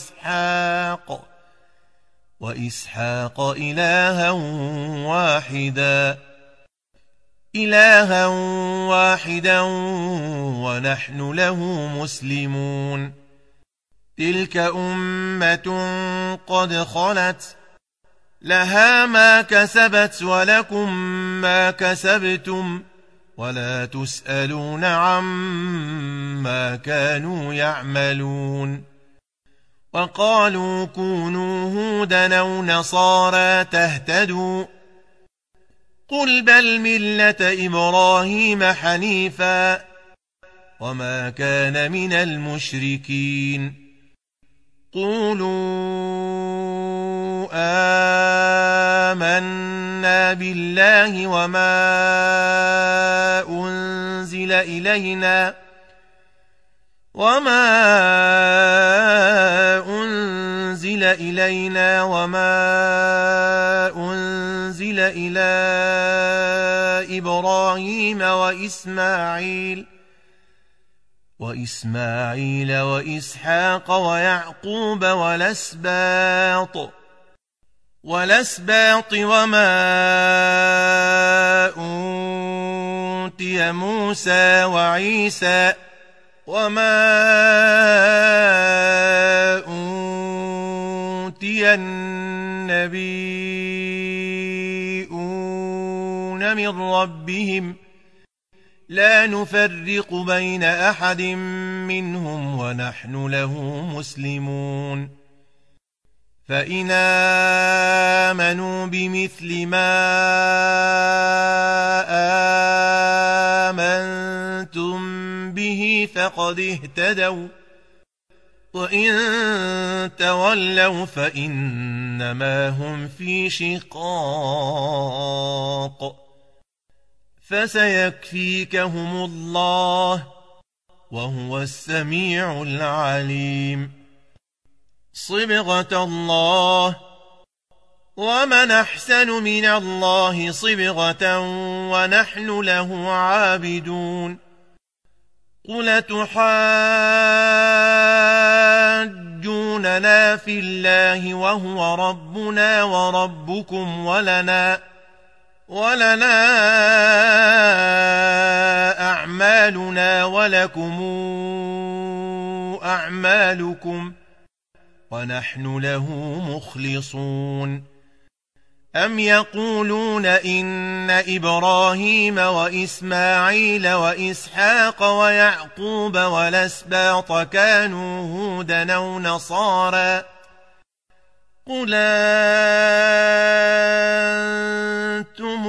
وإسحاق إلها واحدا ونحن له مسلمون تلك أمة قد خلت لها ما كسبت ولكم ما كسبتم ولا تسألون عما كانوا يعملون وقالوا كونوا هودا أو نصارى تهتدوا قل بل ملة إبراهيم حنيفا وما كان من المشركين قولوا آمنا بالله وما أنزل إلينا وما أنزل إلى إبراهيم وإسماعيل وإسحاق ويعقوب والأسباط وما أوتي موسى وعيسى وما أوتي النبيون من ربهم لا نفرق بين أحد منهم ونحن له مسلمون فإن آمنوا بمثل ما آمنتم به فقد اهتدوا وإن تولوا فإنما هم في شقاق فسيكفيكهم الله وهو السميع العليم صبغة الله ومن أحسن من الله صبغة ونحن له عابدون قل تحاجوننا في الله وهو ربنا وربكم ولنا أعمالنا ولكم أعمالكم ونحن له مخلصون أم يقولون إن إبراهيم وإسماعيل وإسحاق ويعقوب والأسباط كانوا هودا أو نصارى قل أنتم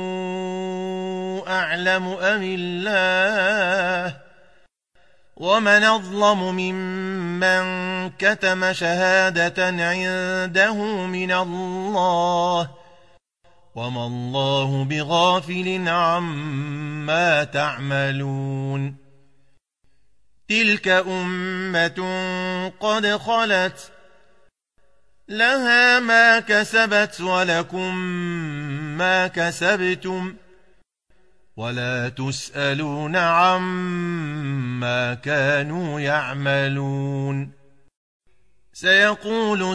أعلم أم الله ومن أظلم ممن كتم شهادة عنده من الله وما الله بغافل عما تعملون تلك أمة قد خلت لها ما كسبت ولكم ما كسبتم ولا تسألون عما كانوا يعملون سيقول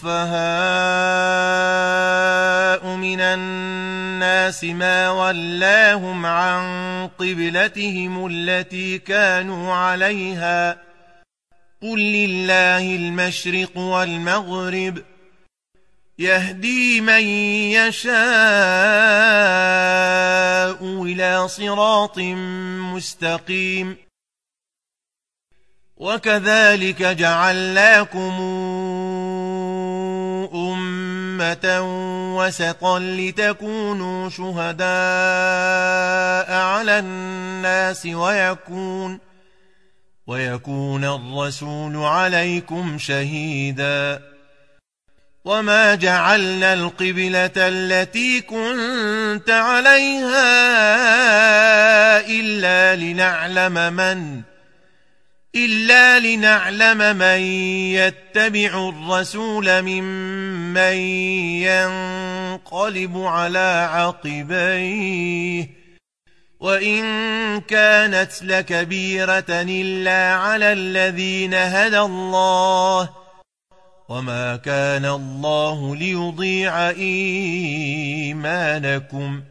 السفهاء من الناس ما ولاهم عن قبلتهم التي كانوا عليها قل لله المشرق والمغرب يهدي من يشاء إلى صراط مستقيم وكذلك جعلناكم أمة وسطا لتكونوا شهداء على الناس ويكون الرسول عليكم شهيدا وما جعلنا القبلة التي كنت عليها إلا لنعلم من يتبع الرسول ممن ينقلب على عقبيه وإن كانت لكبيرة إلا على الذين هدى الله وما كان الله ليضيع إيمانكم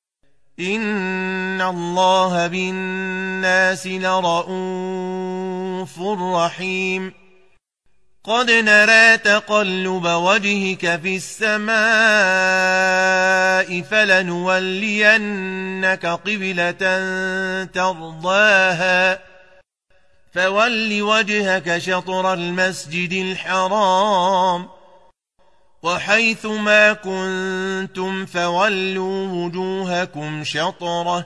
إن الله بالناس لرءوف رحيم قد نرى تقلب وجهك في السماء فلنولينك قبلة ترضاها فول وجهك شطر المسجد الحرام وحيث ما كنتم فولوا وجوهكم شطره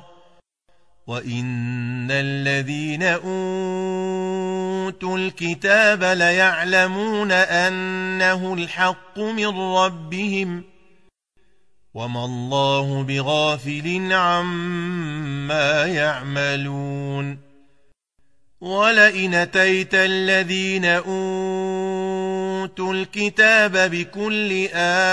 وإن الذين أوتوا الكتاب ليعلمون أنه الحق من ربهم وما الله بغافل عما ما يعملون ولئن أتيت الذين أوتوا الكتاب بكل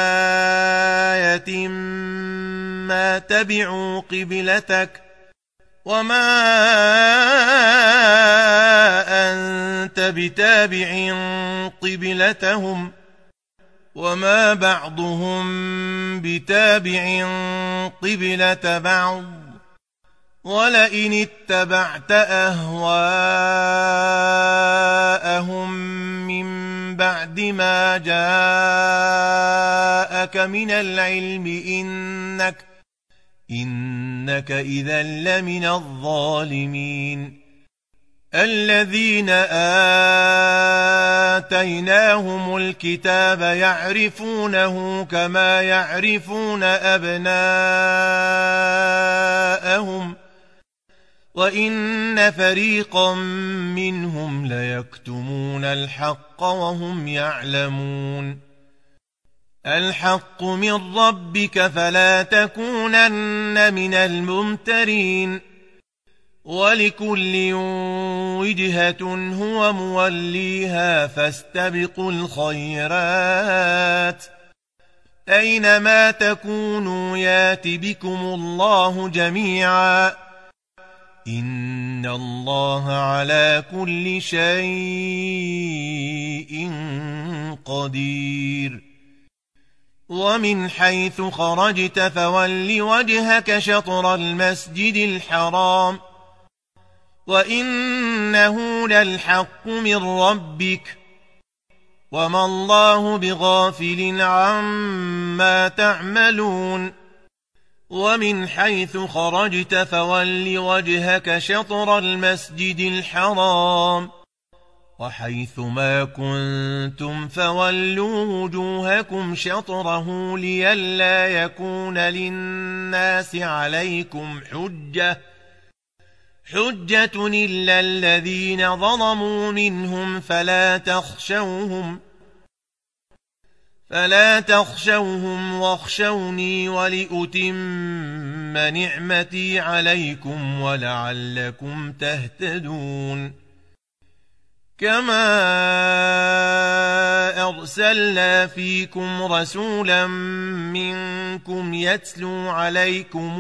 آية ما تبعوا قبلتك وما أنت بتابع قبلتهم وما بعضهم بتابع قبلة بعض ولئن اتبعت أهواءهم من بعد ما جاءك من العلم إنك إذا لمن الظالمين الذين آتيناهم الكتاب يعرفونه كما يعرفون أبناءهم وإن فريقا منهم ليكتمون الحق وهم يعلمون الحق من ربك فلا تكونن من الممترين ولكل وجهة هو موليها فاستبقوا الخيرات أينما تكونوا يات بكم الله جميعا إن الله على كل شيء قدير ومن حيث خرجت فول وجهك شطر المسجد الحرام وإنه للحق من ربك وما الله بغافل عما تعملون ومن حيث خرجت فول وجهك شطر المسجد الحرام وحيث ما كنتم فولوا وجوهكم شطره لئلا يكون للناس عليكم حجة إلا الذين ظلموا منهم فلا تخشوهم واخشوني ولأتم نعمتي عليكم ولعلكم تهتدون كما أرسلنا فيكم رسولا منكم يتلو عليكم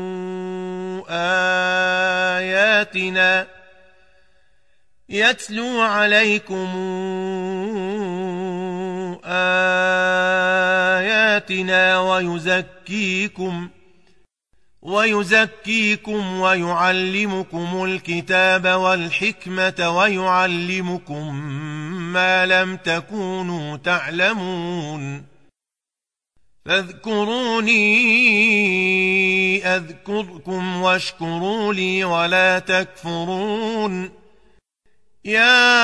آياتنا ويزكيكم ويعلمكم الكتاب والحكمة ويعلمكم ما لم تكونوا تعلمون فاذكروني أذكركم واشكروا لي ولا تكفرون يا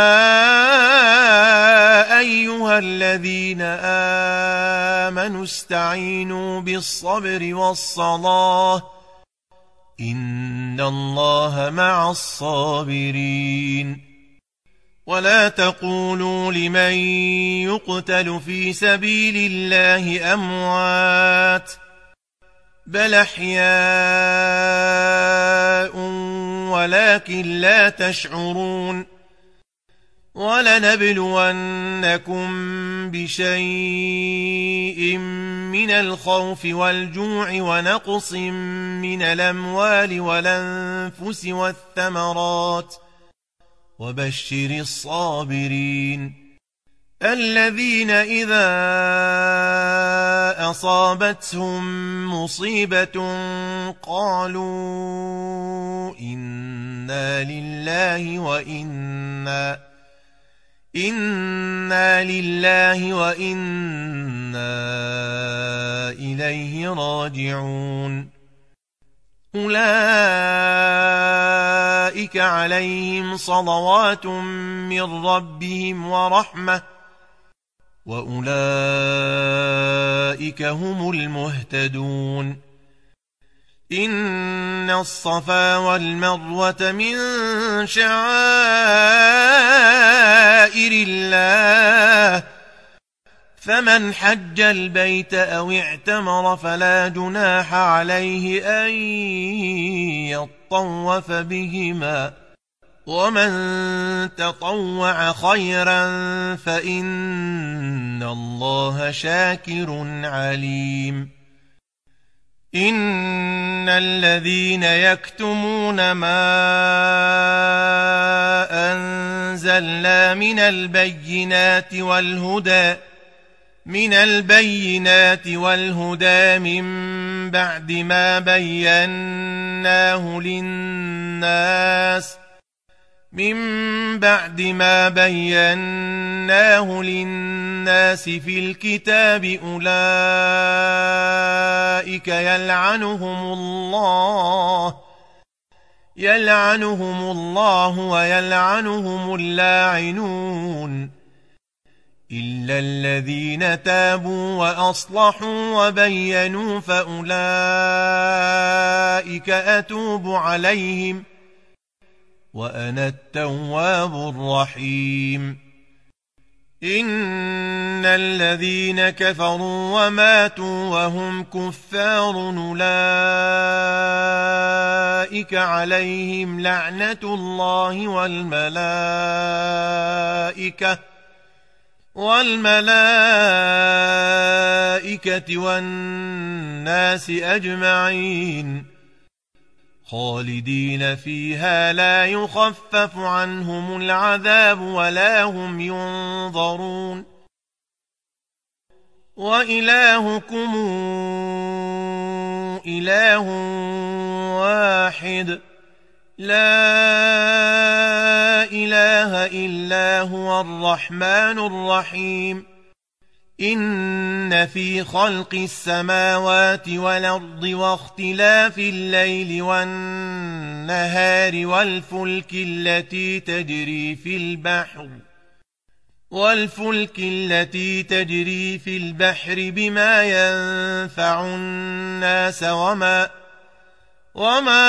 أيها الذين آمنوا استعينوا بالصبر والصلاة إن الله مع الصابرين ولا تقولوا لمن يقتل في سبيل الله أموات بل أحياء ولكن لا تشعرون ولنبلونكم بشيء من الخوف والجوع ونقص من الأموال والأنفس والثمرات وبشر الصابرين الذين إذا أصابتهم مصيبة قالوا إنا لله وإنا إليه راجعون أولئك عليهم صلوات من ربهم ورحمة وأولئك هم المهتدون إن الصفا والمروة من شعائر الله فمن حج البيت أو اعتمر فلا جناح عليه أن ليطوف بهما ومن تطوع خيرا فإن الله شاكر عليم إن الذين يكتمون ما أنزلنا من البينات والهدى من بعد ما بيناه للناس في الكتاب أولئك يلعنهم الله ويلعنهم اللاعنون إلا الذين تابوا وأصلحوا وبينوا فأولئك أتوب عليهم وأنا التواب الرحيم إن الذين كفروا وماتوا وهم كفار أولئك عليهم لعنة الله والملائكة والناس أجمعين خالدين فيها لا يخفف عنهم العذاب ولا هم ينظرون وإلهكم إله واحد لا إله إلا هو الرحمن الرحيم إن في خلق السماوات والأرض واختلاف الليل والنهار والفلك التي تجري في البحر بما ينفع الناس وما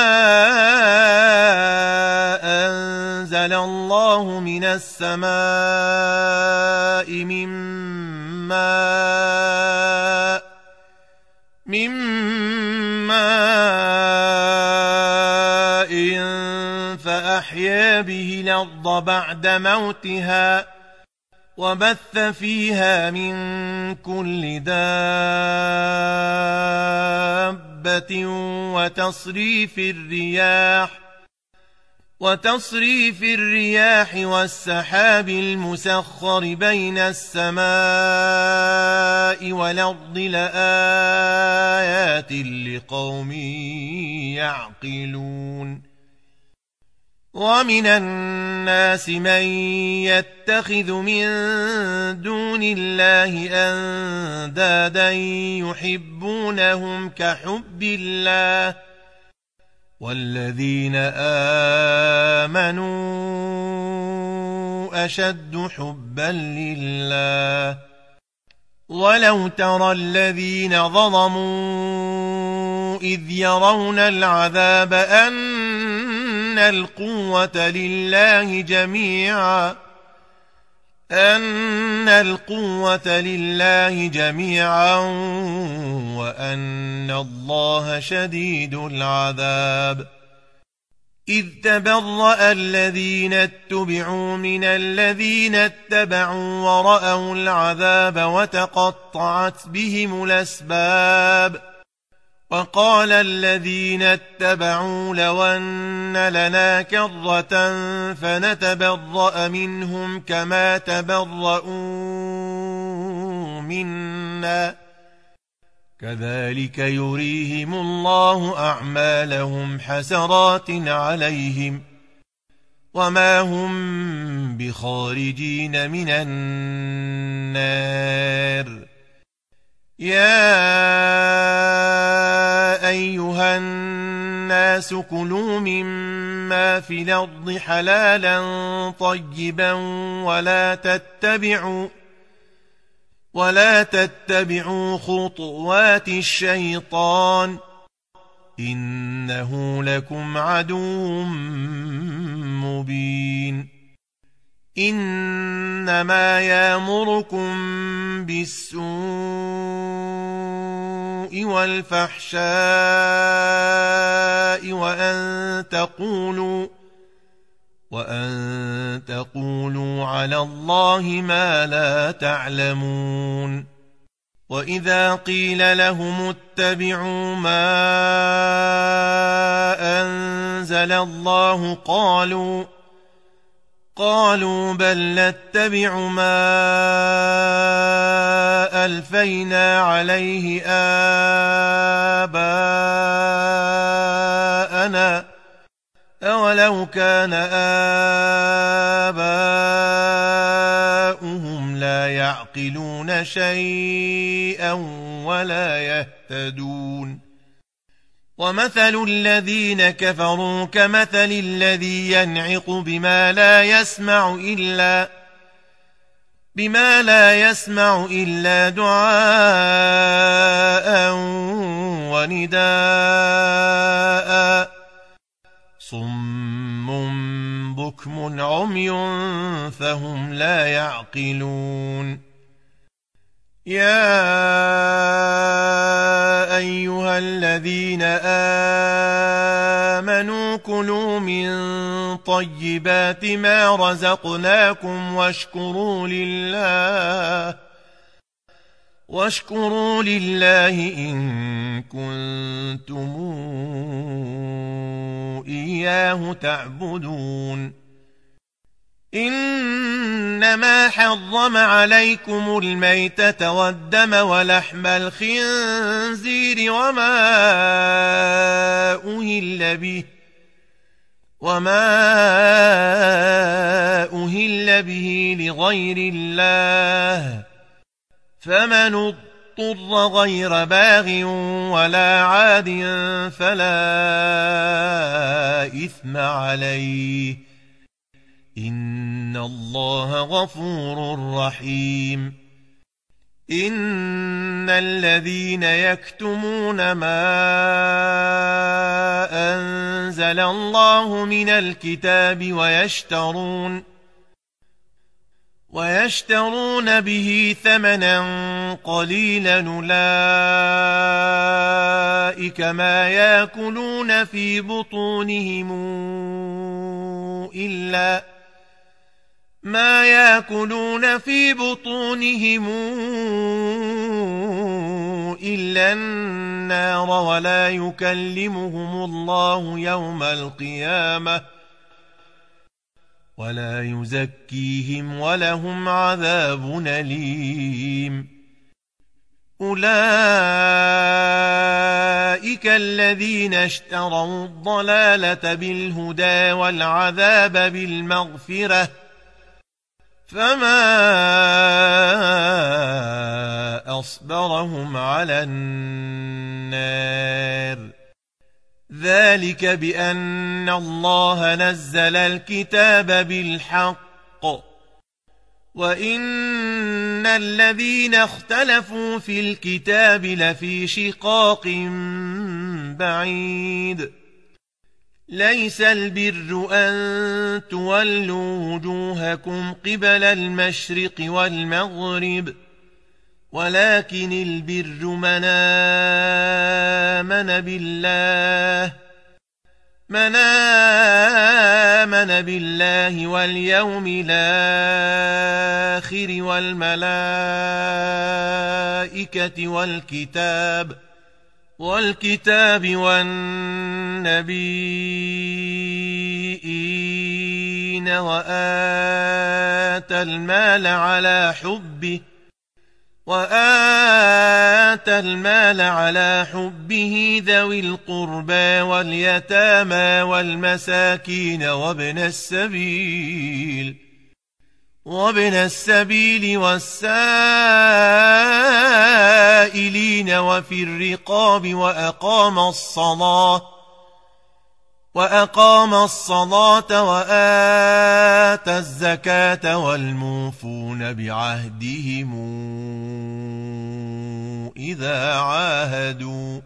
أنزل الله من السماء من ماء فأحيا به الأرض بعد موتها وبث فيها من كل دابة وتصريف الرياح والسحاب المسخر بين السماء والأرض لآيات لقوم يعقلون ومن الناس من يتخذ من دون الله أندادا يحبونهم كحب الله والذين آمنوا أشد حبا لله ولو ترى الذين ظلموا إذ يرون العذاب أن القوة لله جميعا وأن الله شديد العذاب إذ تبرأ الذين اتبعوا من الذين اتبعوا ورأوا العذاب وتقطعت بهم الأسباب وقال الذين اتبعوا لو أن لنا كرة فنتبرأ منهم كما تبرؤوا منا كذلك يريهم الله أعمالهم حسرات عليهم وما هم بخارجين من النار يا أيها الناس كلوا مما في الأرض حلالا طيبا ولا تتبعوا خطوات الشيطان إنه لكم عدو مبين إنما يأمركم بالسوء والفحشاء وأن تقولوا على الله ما لا تعلمون. وإذا قيل لهم اتبعوا ما أنزل الله قالوا بل نتبع ما ألفينا عليه آباءنا أولو كان آباؤهم لا يعقلون شيئا ولا يهتدون. ومثل الذين كفروا كمثل الذي ينعق بما لا يسمع إلا دعاء ونداء صم بكم عمي فهم لا يعقلون. يا أيها الذين آمنوا كلوا من طيبات ما رزقناكم واشكروا لله إن كنتم إياه تعبدون. إنما حرم عليكم الميتة والدم ولحم الخنزير وما أهل به لغير الله فمن اضطر غير باغ ولا عاد فلا إثم عليه إن الله غفور رحيم. إن الذين يكتمون ما أنزل الله من الكتاب ويشترون به ثمنا قليلا أولئك ما يأكلون في بطونهم إلا النار ولا يكلمهم الله يوم القيامة ولا يزكيهم ولهم عذاب أليم. أولئك الذين اشتروا الضلالة بالهدى والعذاب بالمغفرة فما أصبرهم على النار. ذلك بأن الله نزل الكتاب بالحق وإن الذين اختلفوا في الكتاب لفي شقاق بعيد. ليس البر أن تولوا وجوهكم قبل المشرق والمغرب ولكن البر من آمن بالله واليوم الآخر والملائكة والكتاب والنبيين وآتى المال على حبه ذوي القربى واليتامى والمساكين وابن السبيل والسائلين وفي الرقاب وأقام الصلاة وآتى الزكاة والموفون بعهدهم إذا عاهدوا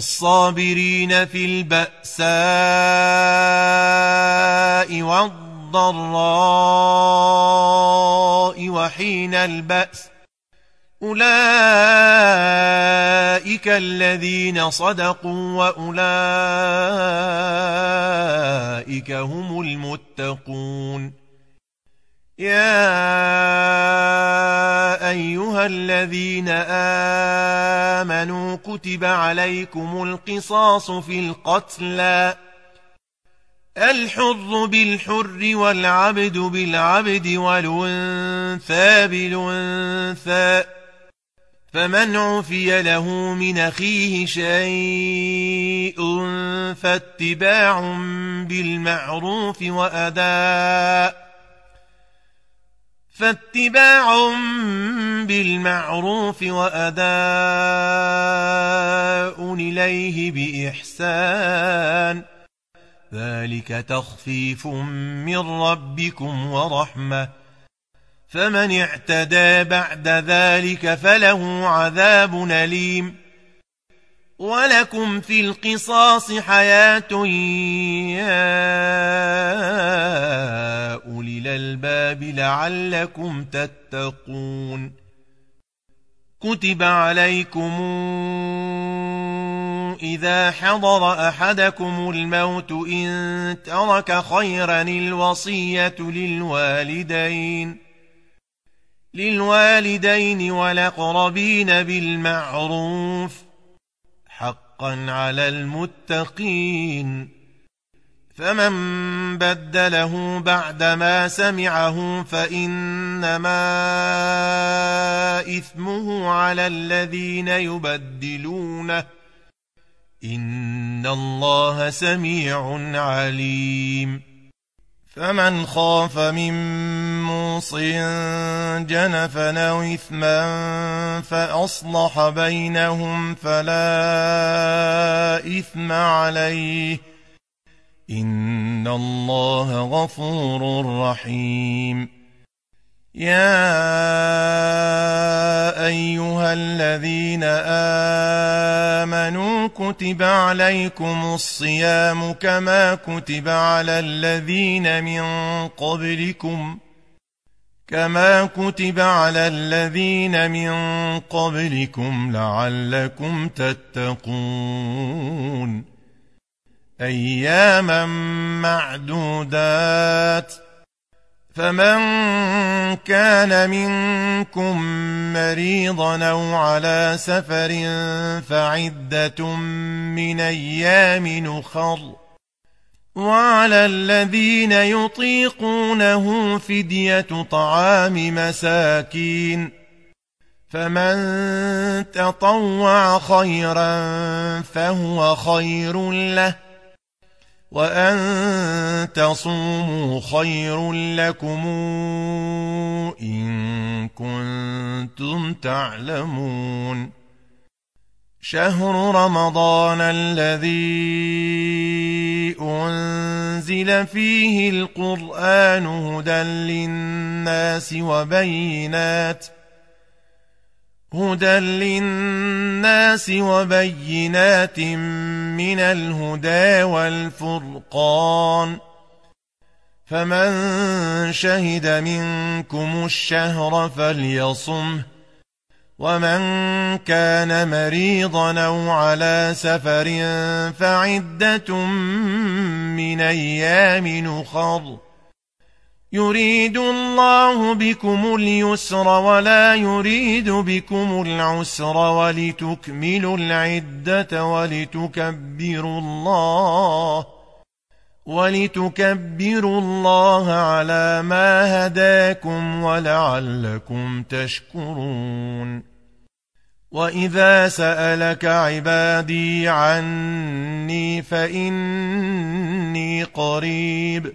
والصابرين في البأساء والضراء الضراء وحين البأس أولئك الذين صدقوا وأولئك هم المتقون يا أيها الذين آمنوا كتب عليكم القصاص في القتلى الحر بالحر والعبد بالعبد والأنثى بالأنثى فمن عفي له من أخيه شيء فاتباع بالمعروف وأداء إليه بإحسان ذلك تخفيف من ربكم ورحمة فمن اعتدى بعد ذلك فله عذاب أليم ولكم في القصاص حياة يا أولي الألباب لعلكم تتقون كتب عليكم إذا حضر أحدكم الموت إن ترك خيرا الوصية للوالدين والأقربين بالمعروف حقا على المتقين فمن بدله بعدما سمعه فإنما إثمه على الذين يبدلونه إن الله سميع عليم فمن خاف من موص جنفا أو إثما فأصلح بينهم فلا إثم عليه إن الله غفور رحيم يا أيها الذين آمنوا كتب عليكم الصيام كما كتب على الذين من قبلكم لعلكم تتقون أياما معدودات فمن كان منكم مريضا أو على سفر فعدة من أيام أخر وعلى الذين يطيقونه فدية طعام مساكين فمن تطوع خيرا فهو خير له وأن تصوموا خير لكم إن كنتم تعلمون شهر رمضان الذي أنزل فيه القرآن هدى للناس وبينات من الهدى والفرقان فمن شهد منكم الشهر فليصمه ومن كان مريضا أو على سفر فعدة من أيام أخر يريد الله بكم اليسر ولا يريد بكم العسر ولتكملوا العدة ولتكبروا الله على ما هداكم ولعلكم تشكرون وإذا سألك عبادي عني فإني قريب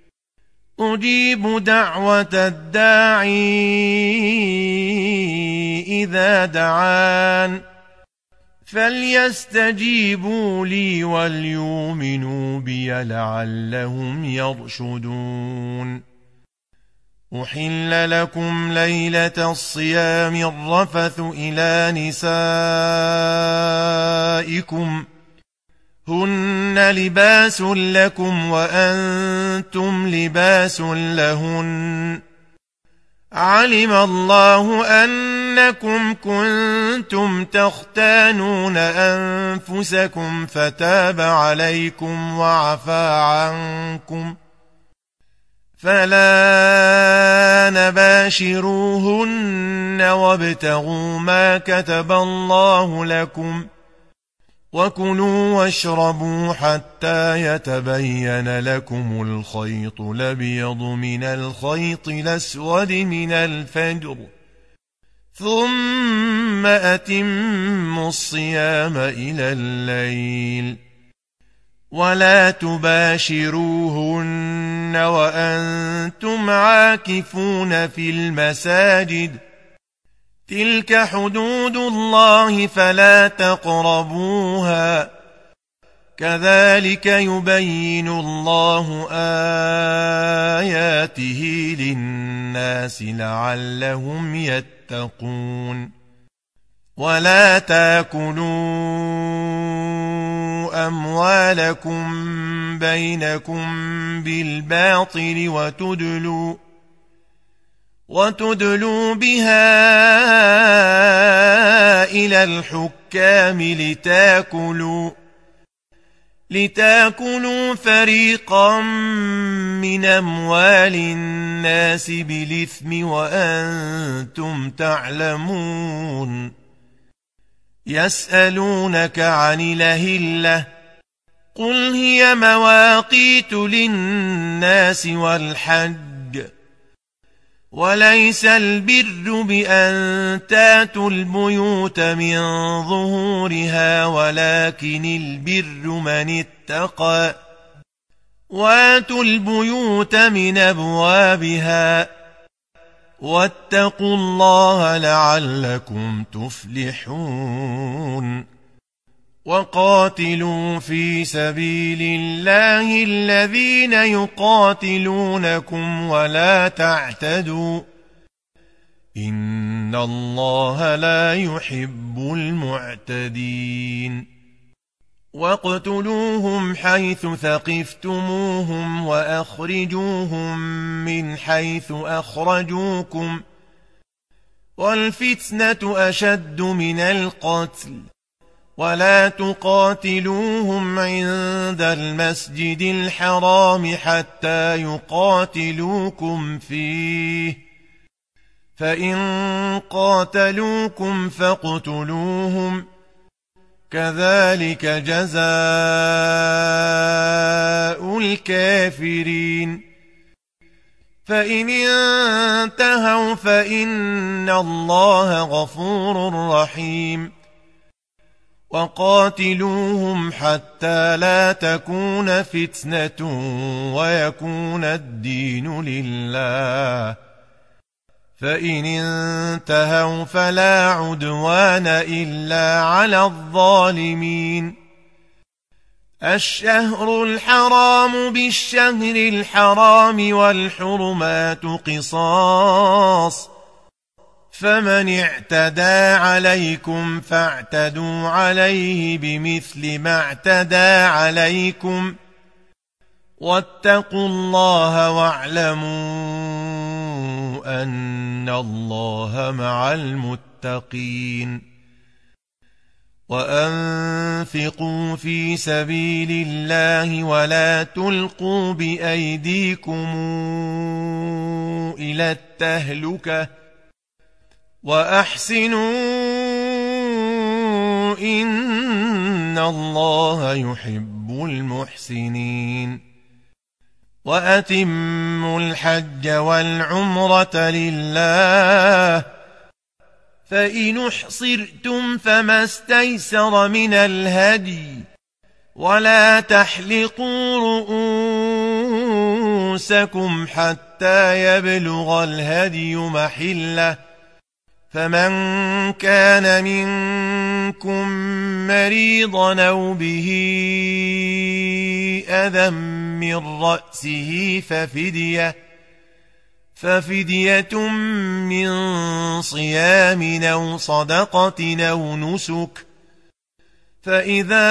أجيب دعوة الداعي إذا دعان فليستجيبوا لي وليؤمنوا بي لعلهم يرشدون أحل لكم ليلة الصيام الرفث إلى نسائكم هن لباس لكم وأنتم لباس لهن علم الله أنكم كنتم تختانون أنفسكم فتاب عليكم وعفى عنكم فلا نباشروهن وابتغوا ما كتب الله لكم وكلوا واشربوا حتى يتبين لكم الخيط الأبيض من الخيط الأسود من الفجر ثم أتموا الصيام إلى الليل ولا تباشروهن وأنتم عاكفون في المساجد تلك حدود الله فلا تقربوها كذلك يبين الله آياته للناس لعلهم يتقون ولا تاكلوا أموالكم بينكم بالباطل وتدلوا بها إلى الحكام لتاكلوا فريقا من أموال الناس بالإثم وأنتم تعلمون يسألونك عن الأهلة قل هي مواقيت للناس والحج وليس البر بأن تاتوا البيوت من ظهورها ولكن البر من اتقى واتوا البيوت من أبوابها واتقوا الله لعلكم تفلحون وقاتلوا في سبيل الله الذين يقاتلونكم ولا تعتدوا إن الله لا يحب المعتدين واقتلوهم حيث ثقفتموهم وأخرجوهم من حيث أخرجوكم والفتنة أشد من القتل ولا تقاتلوهم عند المسجد الحرام حتى يقاتلوكم فيه فإن قاتلوكم فاقتلوهم كذلك جزاء الكافرين فإن انتهوا فإن الله غفور رحيم وقاتلوهم حتى لا تكون فتنة ويكون الدين لله فإن انتهوا فلا عدوان إلا على الظالمين الشهر الحرام بالشهر الحرام والحرمات قصاص فمن اعتدى عليكم فاعتدوا عليه بمثل ما اعتدى عليكم واتقوا الله واعلموا أن الله مع المتقين وأنفقوا في سبيل الله ولا تلقوا بأيديكم إلى التهلكة وأحسنوا إن الله يحب المحسنين وأتموا الحج والعمرة لله فإن احصرتم فما استيسر من الهدي ولا تحلقوا رؤوسكم حتى يبلغ الهدي محله فمن كان منكم مريضا أو به أذى من رأسه ففدية من صيام أو صدقة أو نسك فإذا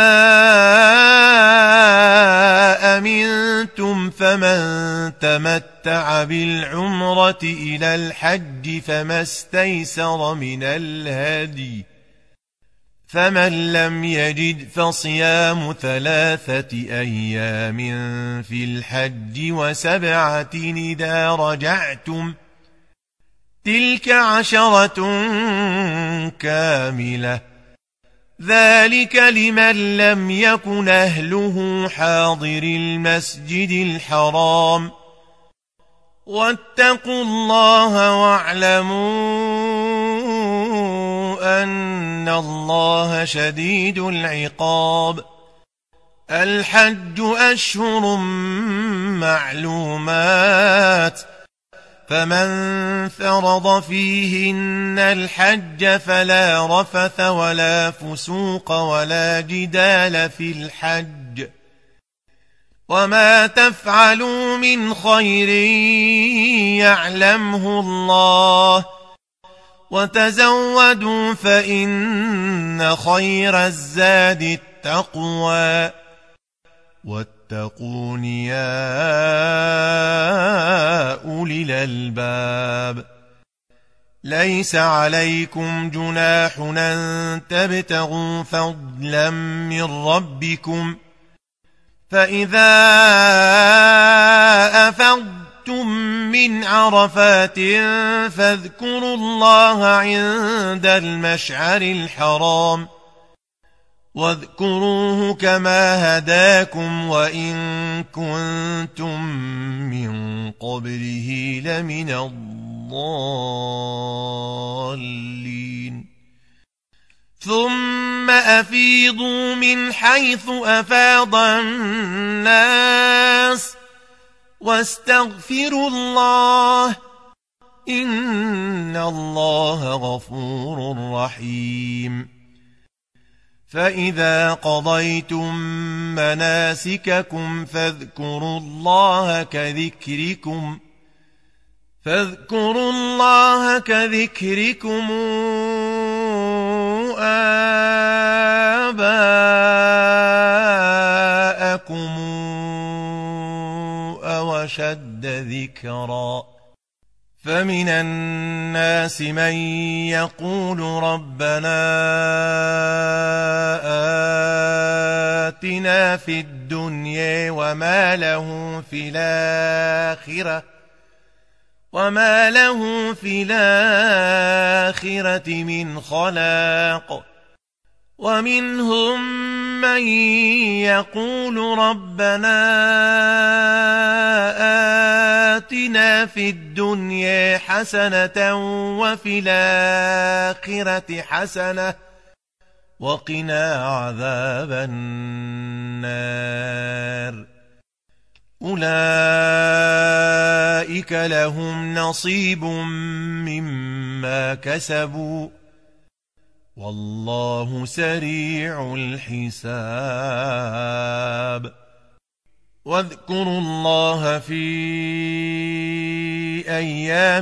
أمنتم فمن تمتع بالعمرة إلى الحج فما استيسر من الهدي فمن لم يجد فصيام 3 أيام في الحج و7 إذا رجعتم تلك 10 كاملة ذلك لمن لم يكن أهله حاضر المسجد الحرام واتقوا الله واعلموا أن الله شديد العقاب الحج أشهر معلومات فمن فرض فيهن الحج فلا رفث ولا فسوق ولا جدال في الحج وما تفعلوا من خير يعلمه الله وتزودوا فإن خير الزاد التقوى واتقون يا أولي الألباب ليس عليكم جناح أن تبتغوا فضلا من ربكم فإذا أفضتم من عرفات فاذكروا الله عند المشعر الحرام واذكروه كما هداكم وإن كنتم من قبله لمن الضالين ثم أفيضوا من حيث أفاض الناس واستغفروا الله إن الله غفور رحيم فإذا قضيتم مناسككم فاذكروا الله كذكركم آباءكم أو أشد ذكرا فمن الناس من يقول ربنا آتنا في الدنيا وما له في الآخرة من خلاق ومنهم من يقول ربنا آتنا في الدنيا حسنة وفي الآخرة حسنة وقنا عذاب النار أولئك لهم نصيب مما كسبوا والله سريع الحساب واذكروا الله في أيام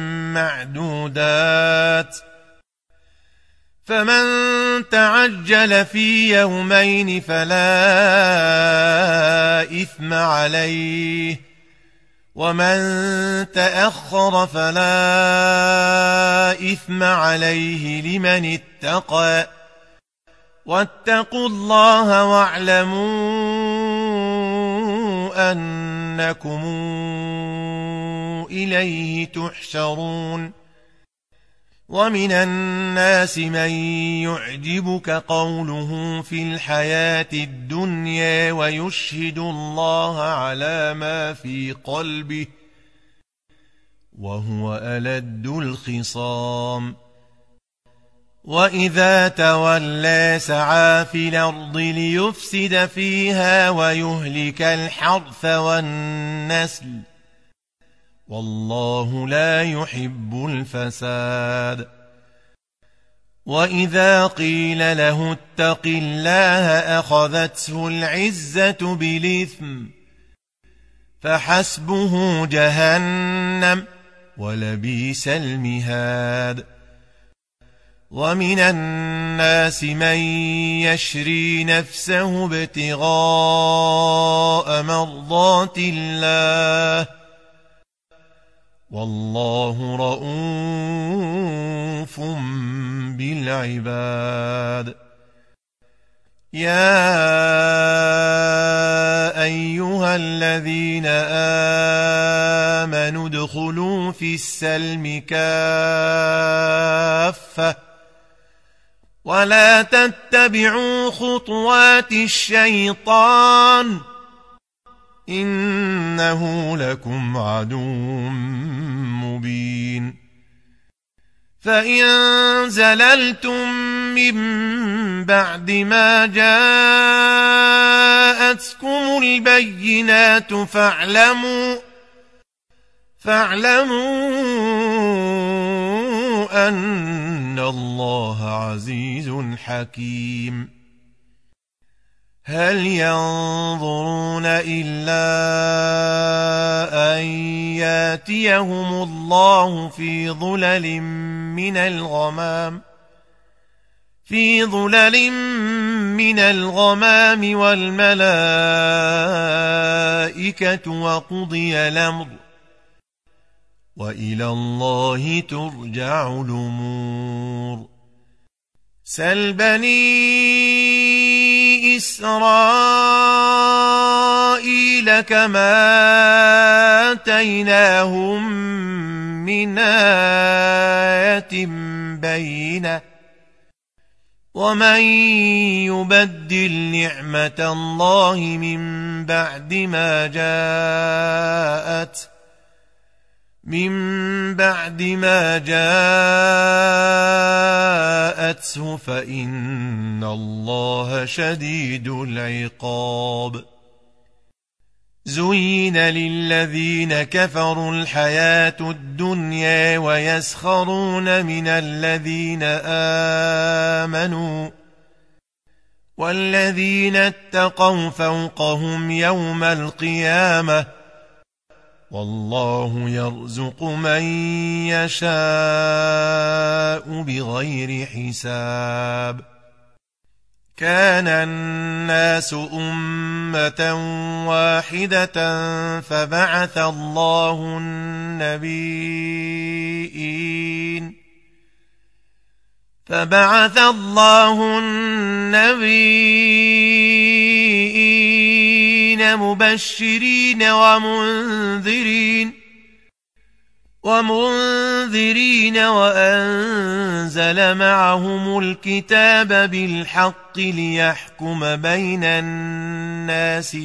معدودات فمن تعجل في يومين فلا إثم عليه ومن تأخر فلا إثم عليه لمن اتقى واتقوا الله واعلموا أنكم إليه تحشرون ومن الناس من يعجبك قوله في الحياة الدنيا ويشهد الله على ما في قلبه وهو ألد الخصام وإذا تولى سعى في الأرض ليفسد فيها ويهلك الحرث والنسل والله لا يحب الفساد وإذا قيل له اتق الله أخذته العزة بالإثم فحسبه جهنم ولبئس المهاد ومن الناس من يشري نفسه ابتغاء مرضات الله والله رءوف بالعباد يا أيها الذين آمنوا ادخلوا في السلم كافة ولا تتبعوا خطوات الشيطان إنه لكم عدو مبين فإن زللتم من بعد ما جاءتكم البينات فاعلموا أن الله عزيز حكيم هل ينظرون إلا أن ياتيهم الله في ظلل من الغمام والملائكة وقضي الأمر وإلى الله ترجع الأمور سل بني إسرائيل كما آتيناهم من آية بينة ومن يبدل نعمة الله من بعد ما جاءته فإن الله شديد العقاب زين للذين كفروا الحياة الدنيا ويسخرون من الذين آمنوا والذين اتقوا فوقهم يوم القيامة والله يرزق من يشاء بغير حساب كان الناس أمة واحدة فبعث الله النبيين مبشرين ومنذرين وأنزل معهم الكتاب بالحق ليحكم بين الناس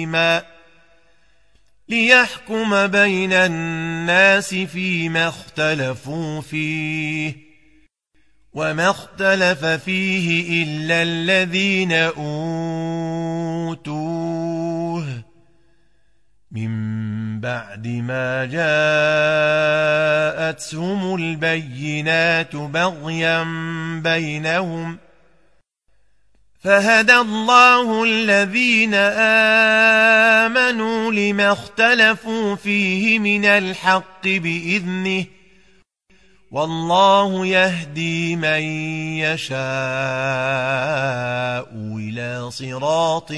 فيما اختلفوا فيه وما اختلف فيه إلا الذين أوتوه من بعد ما جاءتهم البينات بغيا بينهم فهدى الله الذين آمنوا لما اختلفوا فيه من الحق بإذنه والله يهدي من يشاء إلى صراط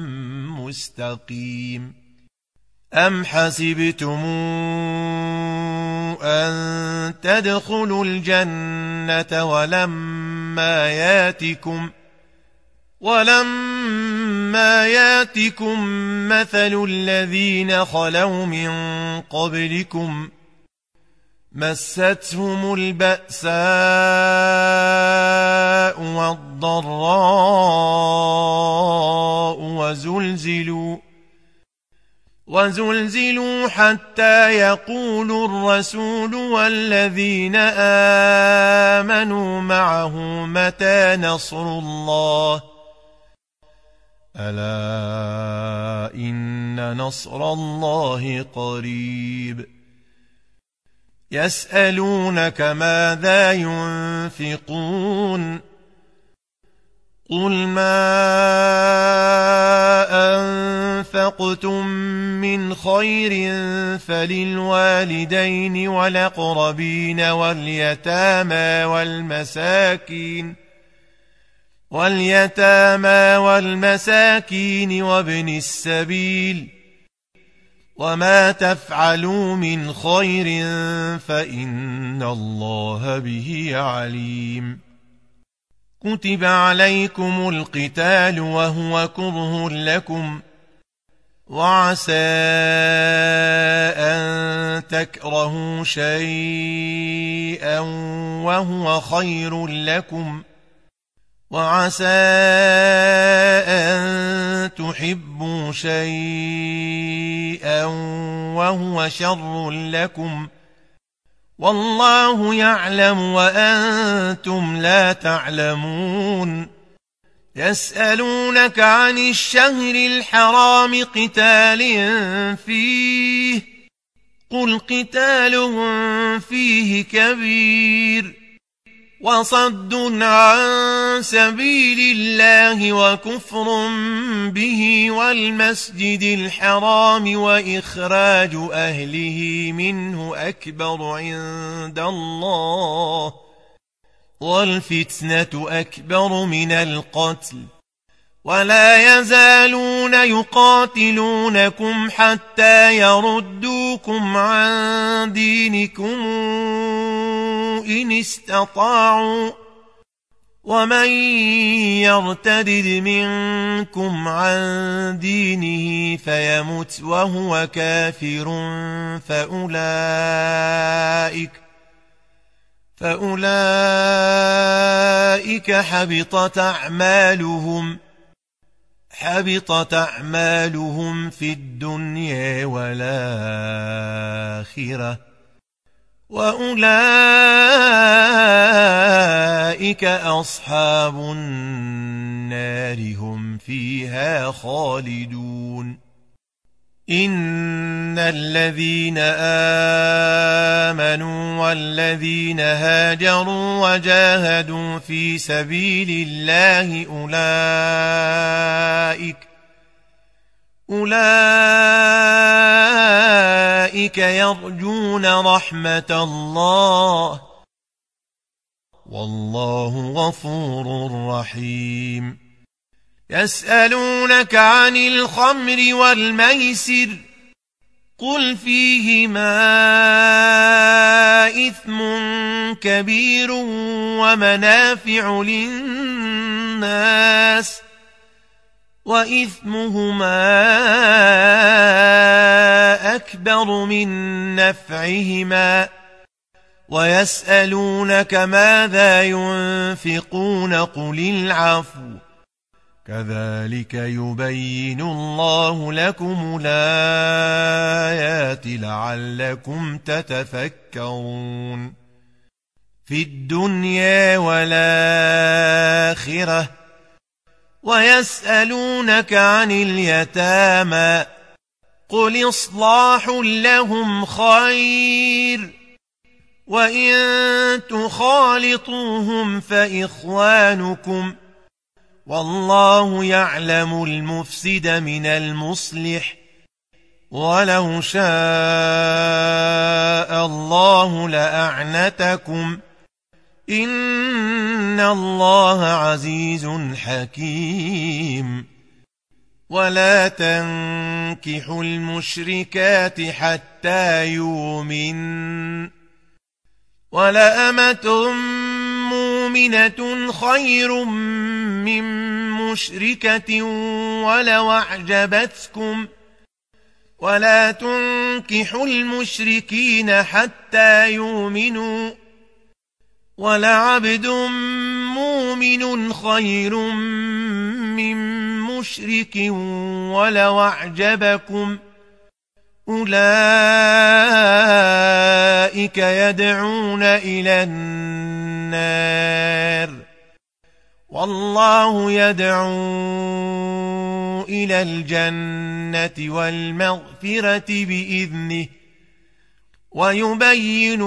مستقيم أم حسبتم أن تدخلوا الجنة ولما ياتكم مثل الذين خلوا من قبلكم مستهم البأساء والضراء وزلزلوا حتى يقول الرسول والذين آمنوا معه متى نصر الله ألا إن نصر الله قريب يسألونك ماذا ينفقون قل ما أنفقتم من خير فللوالدين والأقربين واليتامى والمساكين وابن السبيل وما تفعلوا من خير فإن الله به عليم كتب عليكم القتال وهو كره لكم وعسى أن تكرهوا شيئا وهو خير لكم وعسى أن تحبوا شيئا وهو شر لكم والله يعلم وأنتم لا تعلمون يسألونك عن الشهر الحرام قتال فيه قل قتال فيه كبير وصد عن سبيل الله وكفر به والمسجد الحرام وإخراج أهله منه أكبر عند الله والفتنة أكبر من القتل ولا يزالون يقاتلونكم حتى يردوكم عن دينكم إن استطاعوا ومن يرتد منكم عن دينه فيمت وهو كافر فأولئك حبطت أعمالهم في الدنيا والآخرة وأولئك أصحاب النار هم فيها خالدون إن الذين آمنوا والذين هاجروا وجاهدوا في سبيل الله أولئك يرجون رحمة الله والله غفور رحيم يسألونك عن الخمر والميسر قل فيهما إثم كبير ومنافع للناس وإثمهما أكبر من نفعهما ويسألونك ماذا ينفقون قل العفو كذلك يبين الله لكم الآيات لعلكم تتفكرون في الدنيا والآخرة ويسألونك عن اليتامى قل إصلاح لهم خير وإن تخالطوهم فإخوانكم والله يعلم المفسد من المصلح ولو شاء الله لأعنتكم إن الله عزيز حكيم ولا تنكحوا المشركات حتى يؤمن ولأمة مؤمنة خير من مشركة ولو أعجبتكم ولا تنكحوا المشركين حتى يؤمنوا ولعبد مؤمن خير من مشرك ولو أعجبكم أولئك يدعون إلى النار والله يدعو إلى الجنة والمغفرة بإذنه ويبين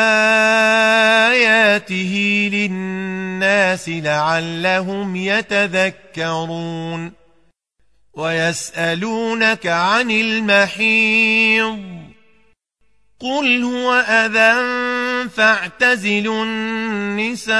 آياته للناس لعلهم يتذكرون ويسألونك عن المحيض قل هو أذى فاعتزلوا النساء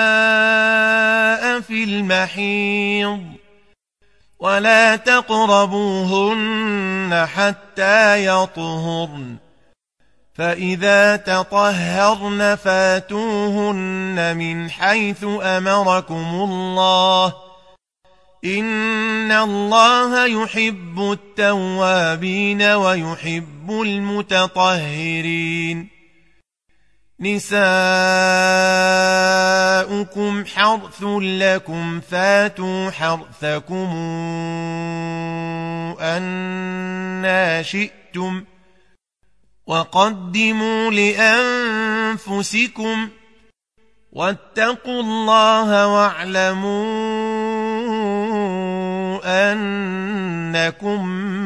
في المحيض ولا تقربوهن حتى يطهرن فإذا تطهرن فاتوهن من حيث أمركم الله إن الله يحب التوابين ويحب المتطهرين نساؤكم حرث لكم فاتوا حرثكم أنى شئتم وقدموا لأنفسكم واتقوا الله واعلموا أنكم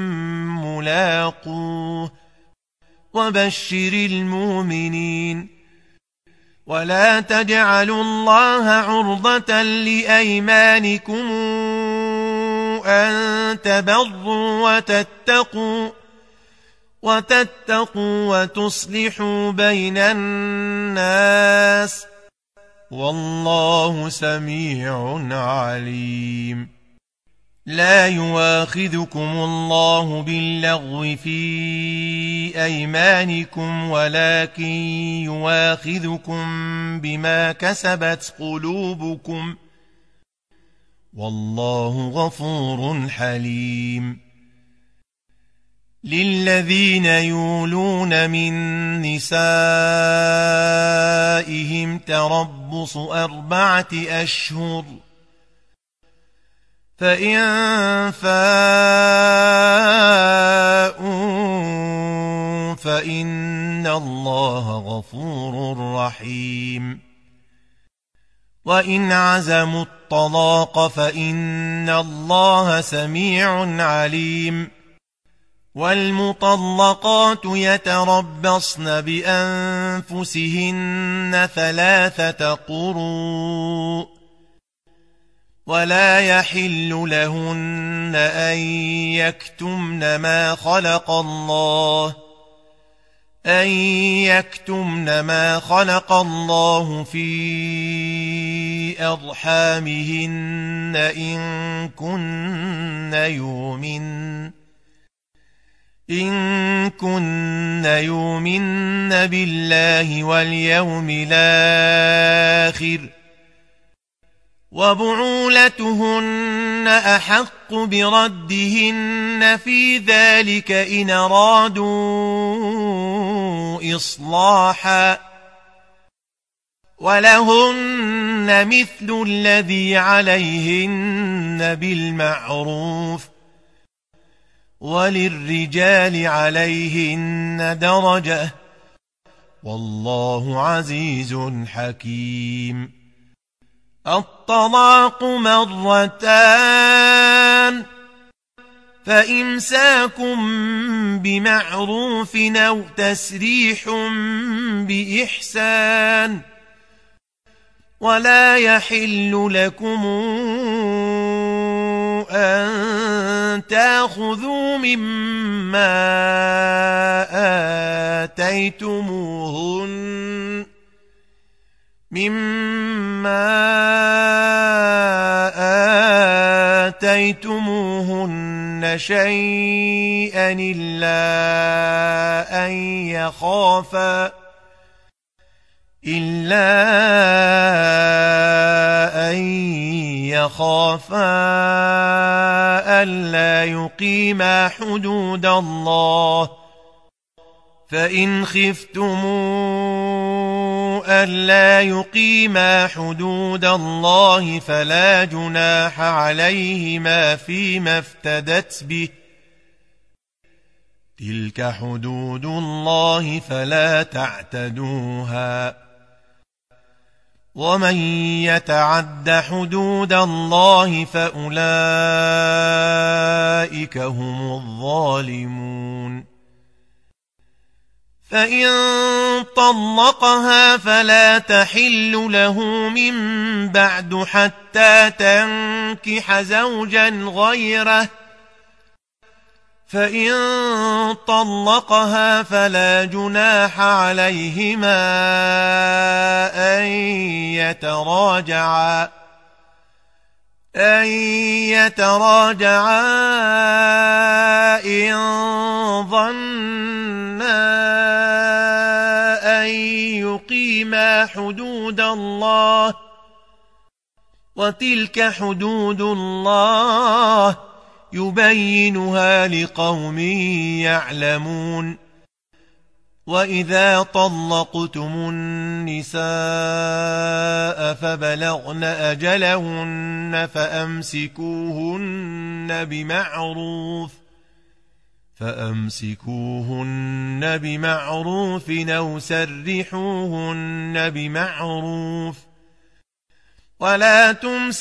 ملاقوه وبشر المؤمنين ولا تجعلوا الله عرضة لأيمانكم أن تبروا وتتقوا وتصلحوا بين الناس والله سميع عليم لا يواخذكم الله باللغو في أيمانكم ولكن يواخذكم بما كسبت قلوبكم والله غفور حليم للذين يولون من نسائهم تربص 4 أشهر فإن فاءوا فإن الله غفور رحيم وإن عزموا الطلاق فإن الله سميع عليم والمطلقات يتربصن بأنفسهن 3 قروء ولا يحل لهن أن يكتمن ما خلق الله في أرحامهن إن كن يؤمن بالله واليوم الآخر وبعولتهن أحق بردهن في ذلك إن أرادوا إصلاحا ولهن مثل الذي عليهن بالمعروف وللرجال عليهن درجة والله عزيز حكيم الطلاق 2 فإمساك بمعروف أو تسريح بإحسان ولا يحل لكم أن تأخذوا مما آتيتموهن شيئا إلا أن يخافا ألا يقيما حدود الله فإن خفتموا ألا يقيما حدود الله فلا جناح عليهما فيما افتدت به تلك حدود الله فلا تعتدوها ومن يتعد حدود الله فأولئك هم الظالمون فإن طلقها فلا تحل له من بعد حتى تنكح زوجا غيره فإن طلقها فلا جناح عليهما أن يتراجعا إن ظنا أن يقيما حدود الله وتلك حدود الله يبينها لقوم يعلمون وإذا طلقتم النساء فبلغن أجلهن فأمسكوهن بمعروف أو سرحوهن بمعروف ولا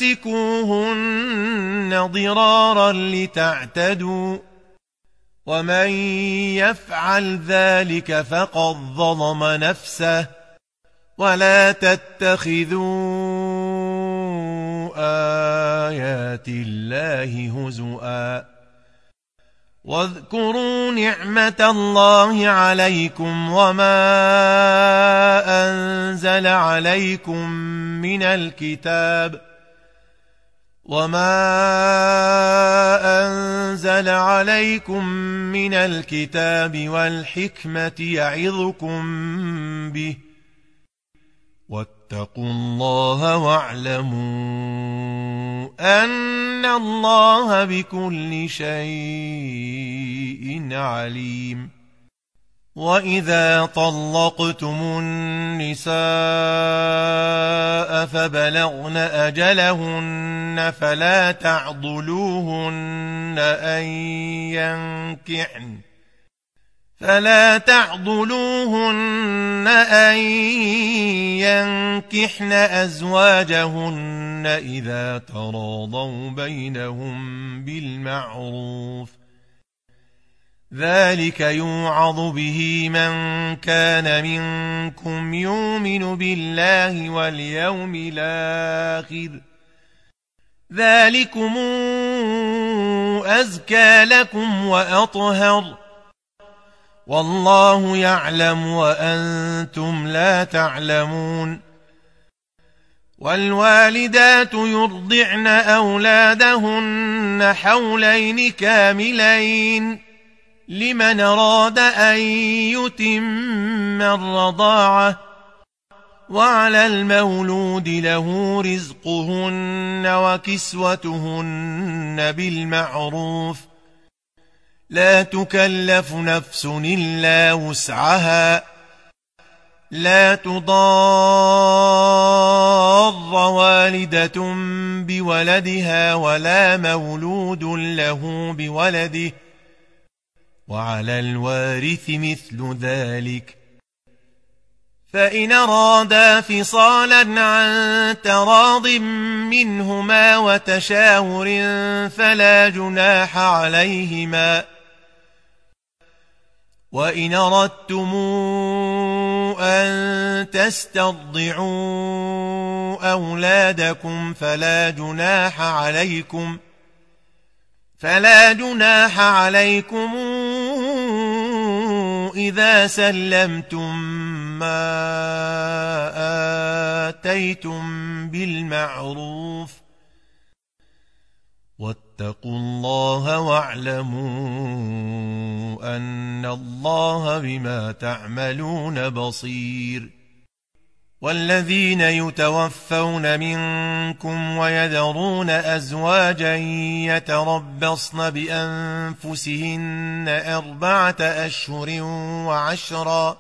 تمسكوهن ضرارا لتعتدوا ومن يفعل ذلك فقد ظلم نفسه ولا تتخذوا آيات الله هزؤا واذكروا نعمة الله عليكم وما أنزل عليكم من الكتاب والحكمة يعظكم به واتقوا الله واعلموا أن الله بكل شيء عليم وإذا طلقتم النساء فبلغن أجلهن فلا تعضلوهن أن ينكحن أزواجهن إذا تراضوا بينهم بالمعروف ذلك يوعظ به من كان منكم يؤمن بالله واليوم الآخر ذلكم أزكى لكم وأطهر والله يعلم وأنتم لا تعلمون والوالدات يرضعن أولادهن حولين كاملين لمن أراد أن يتم الرضاعة وعلى المولود له رزقهن وكسوتهن بالمعروف لا تكلف نفس إلا وسعها لا تضار والدة بولدها ولا مولود له بولده وعلى الوارث مثل ذلك فإن أرادا فصالا عن تراض منهما وتشاور فلا جناح عليهما وإن أردتم أن تسترضعوا أولادكم فلا جناح عليكم إذا سلمتم ما آتيتم بالمعروف واتقوا الله واعلموا أن الله بما تعملون بصير والذين يتوفون منكم ويذرون أزواجا يتربصن بأنفسهن 4 أشهر وعشرا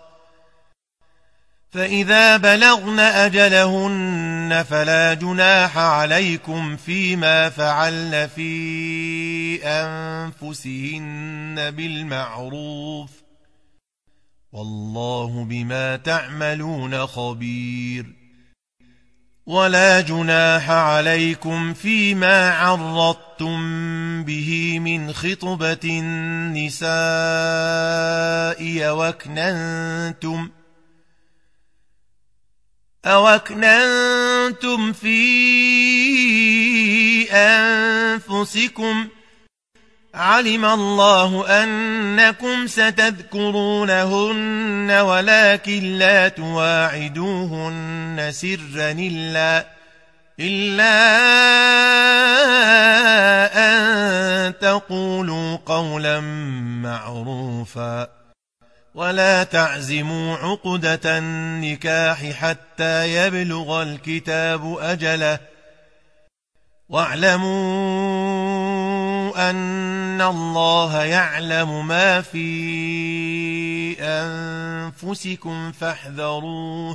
فإذا بلغن أجلهن فلا جناح عليكم فيما فعلن في أنفسهن بالمعروف والله بما تعملون خبير ولا جناح عليكم فيما عرضتم به من خطبة النساء أوكننتم في أنفسكم علم الله أنكم ستذكرونهن ولكن لا تواعدوهن سرا إلا أن تقولوا قولا معروفا ولا تعزموا عقدة النكاح حتى يبلغ الكتاب أجله واعلموا أن الله يعلم ما في أنفسكم فاحذروه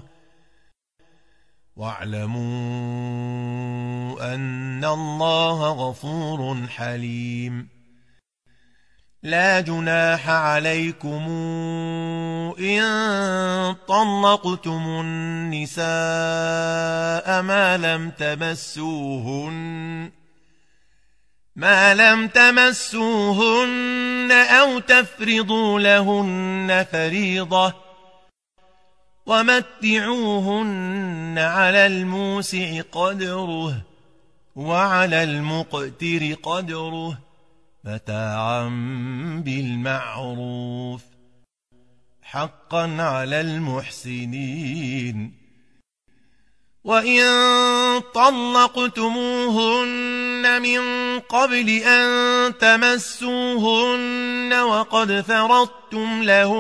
واعلموا أن الله غفور حليم لا جناح عليكم إن طلقتم النساء ما لم تمسوهن أو تفرضوا لهن فريضة ومتعوهن على الموسع قدره وعلى المقتر قدره متاعا بالمعروف حقا على المحسنين وإن طلقتموهن من قبل أن تمسوهن وقد فرضتم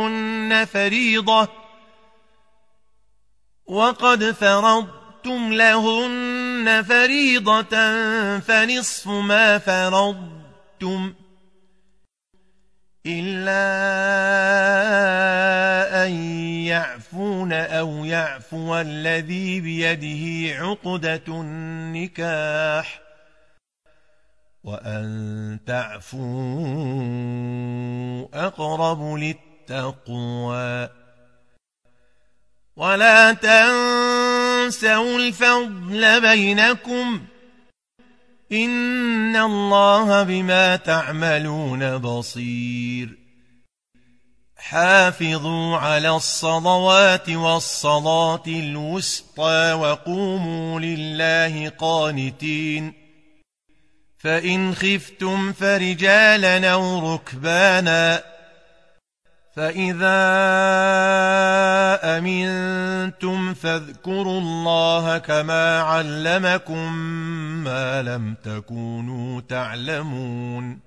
لهن فريضة فنصف ما فرضتم إلا أن يعفون أو يعفو الذي بيده عقدة النكاح وأن تعفوا أقرب للتقوى ولا تنسوا الفضل بينكم إن الله بما تعملون بصير حافظوا على الصلوات والصلاة الوسطى وقوموا لله قانتين فإن خفتم فرجالا أو ركبانا فإذا أمنتم فاذكروا الله كما علمكم ما لم تكونوا تعلمون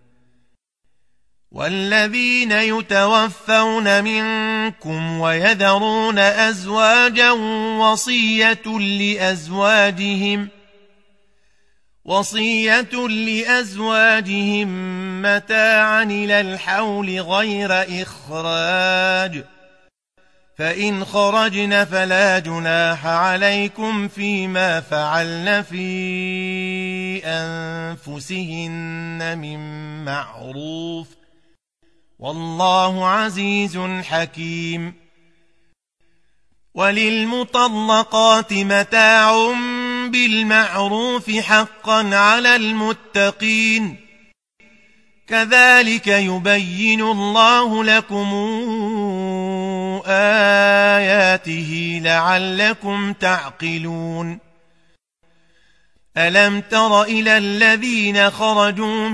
والذين يتوفون منكم ويذرون أزواجا وصية لأزواجهم متاعا إلى الحول غير إخراج فإن خرجن فلا جناح عليكم فيما فعلن في أنفسهن من معروف والله عزيز حكيم وللمطلقات متاع بالمعروف حقا على المتقين كذلك يبين الله لكم آياته لعلكم تعقلون ألم تر إلى الذين خرجوا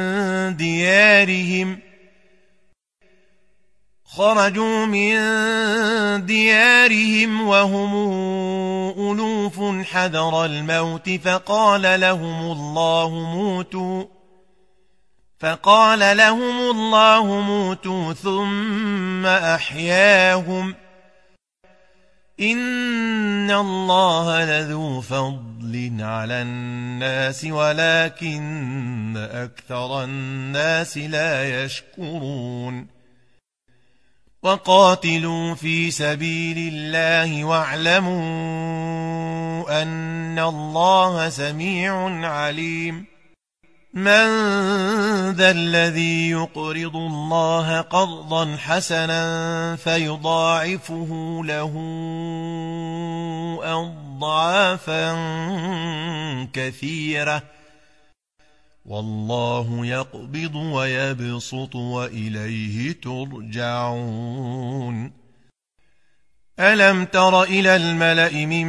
من ديارهم وهم ألوف حذر الموت فقال لهم الله موتوا ثم أحياهم إن الله لذو فضل على الناس ولكن أكثر الناس لا يشكرون وقاتلوا في سبيل الله واعلموا أن الله سميع عليم من ذا الذي يقرض الله قرضا حسنا فيضاعفه له أضعافا كثيرة والله يقبض ويبسط وإليه ترجعون ألم تر إلى الملأ من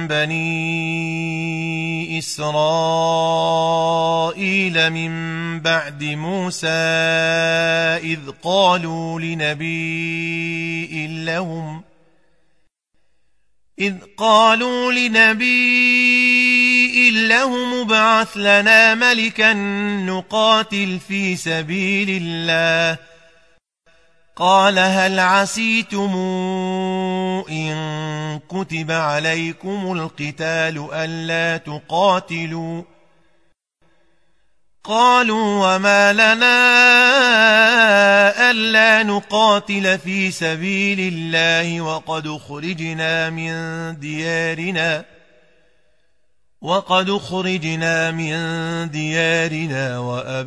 بني إسرائيل من بعد موسى إذ قالوا لنبي لهم ابعث لنا ملكا نقاتل في سبيل الله قال هل عسيتم إن كتب عليكم القتال ألا تقاتلوا قالوا وما لنا ألا نقاتل في سبيل الله وقد أخرجنا من ديارنا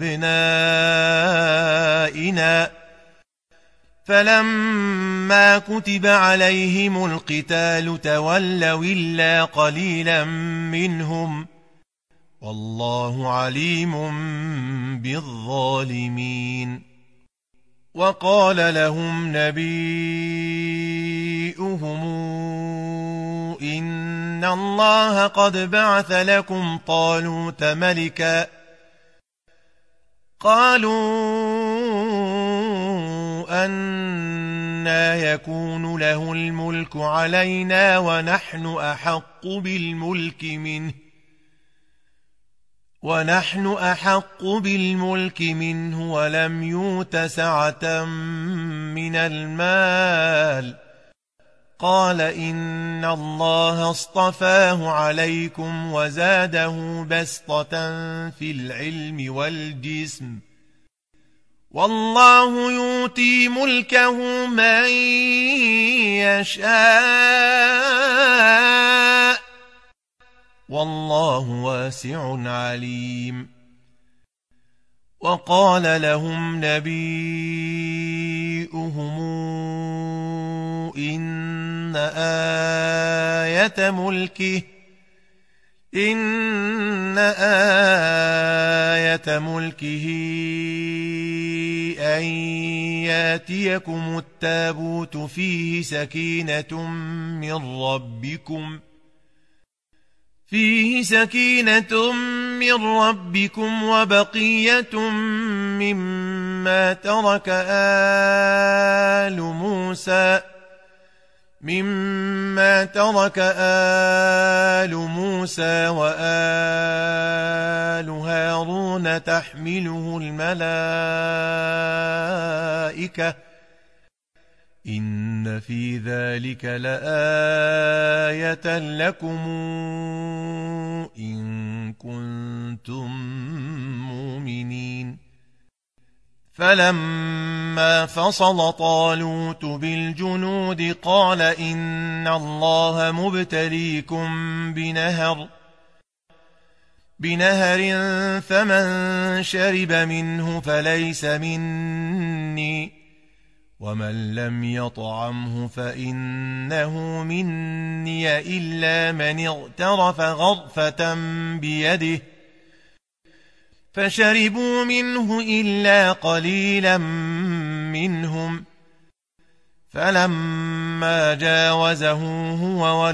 وأبنائنا فلما كتب عليهم القتال تولوا إلا قليلا منهم والله عليم بالظالمين وقال لهم نبيؤهم إن الله قد بعث لكم طالوت ملكا قالوا أنى يكون له الملك علينا ونحن أحق بالملك منه ولم يؤت سعة من المال قال إن الله اصطفاه عليكم وزاده بسطة في العلم والجسم والله يؤتي ملكه من يشاء والله واسع عليم وقال لهم نبيؤهم إن آية ملكه أن ياتيكم التابوت فيه سكينة من ربكم وبقية مما ترك آل موسى وآل هارون تحمله الملائكة إن في ذلك لآية لكم إن كنتم مؤمنين فلما فصل طالوت بالجنود قال إن الله مبتليكم بنهر فمن شرب منه فليس مني ومن لم يطعمه فإنه مني إلا من اغترف غرفة بيده فشربوا منه إلا قليلا منهم فلما جاوزه هو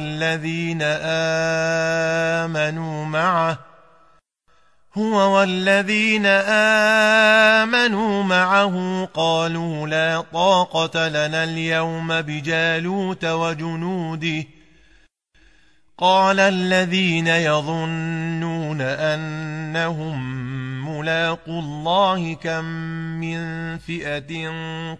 والذين آمنوا معه قالوا لا طاقة لنا اليوم بجالوت وجنوده قال الذين يظنون أنهم ملاقو الله كم من فئة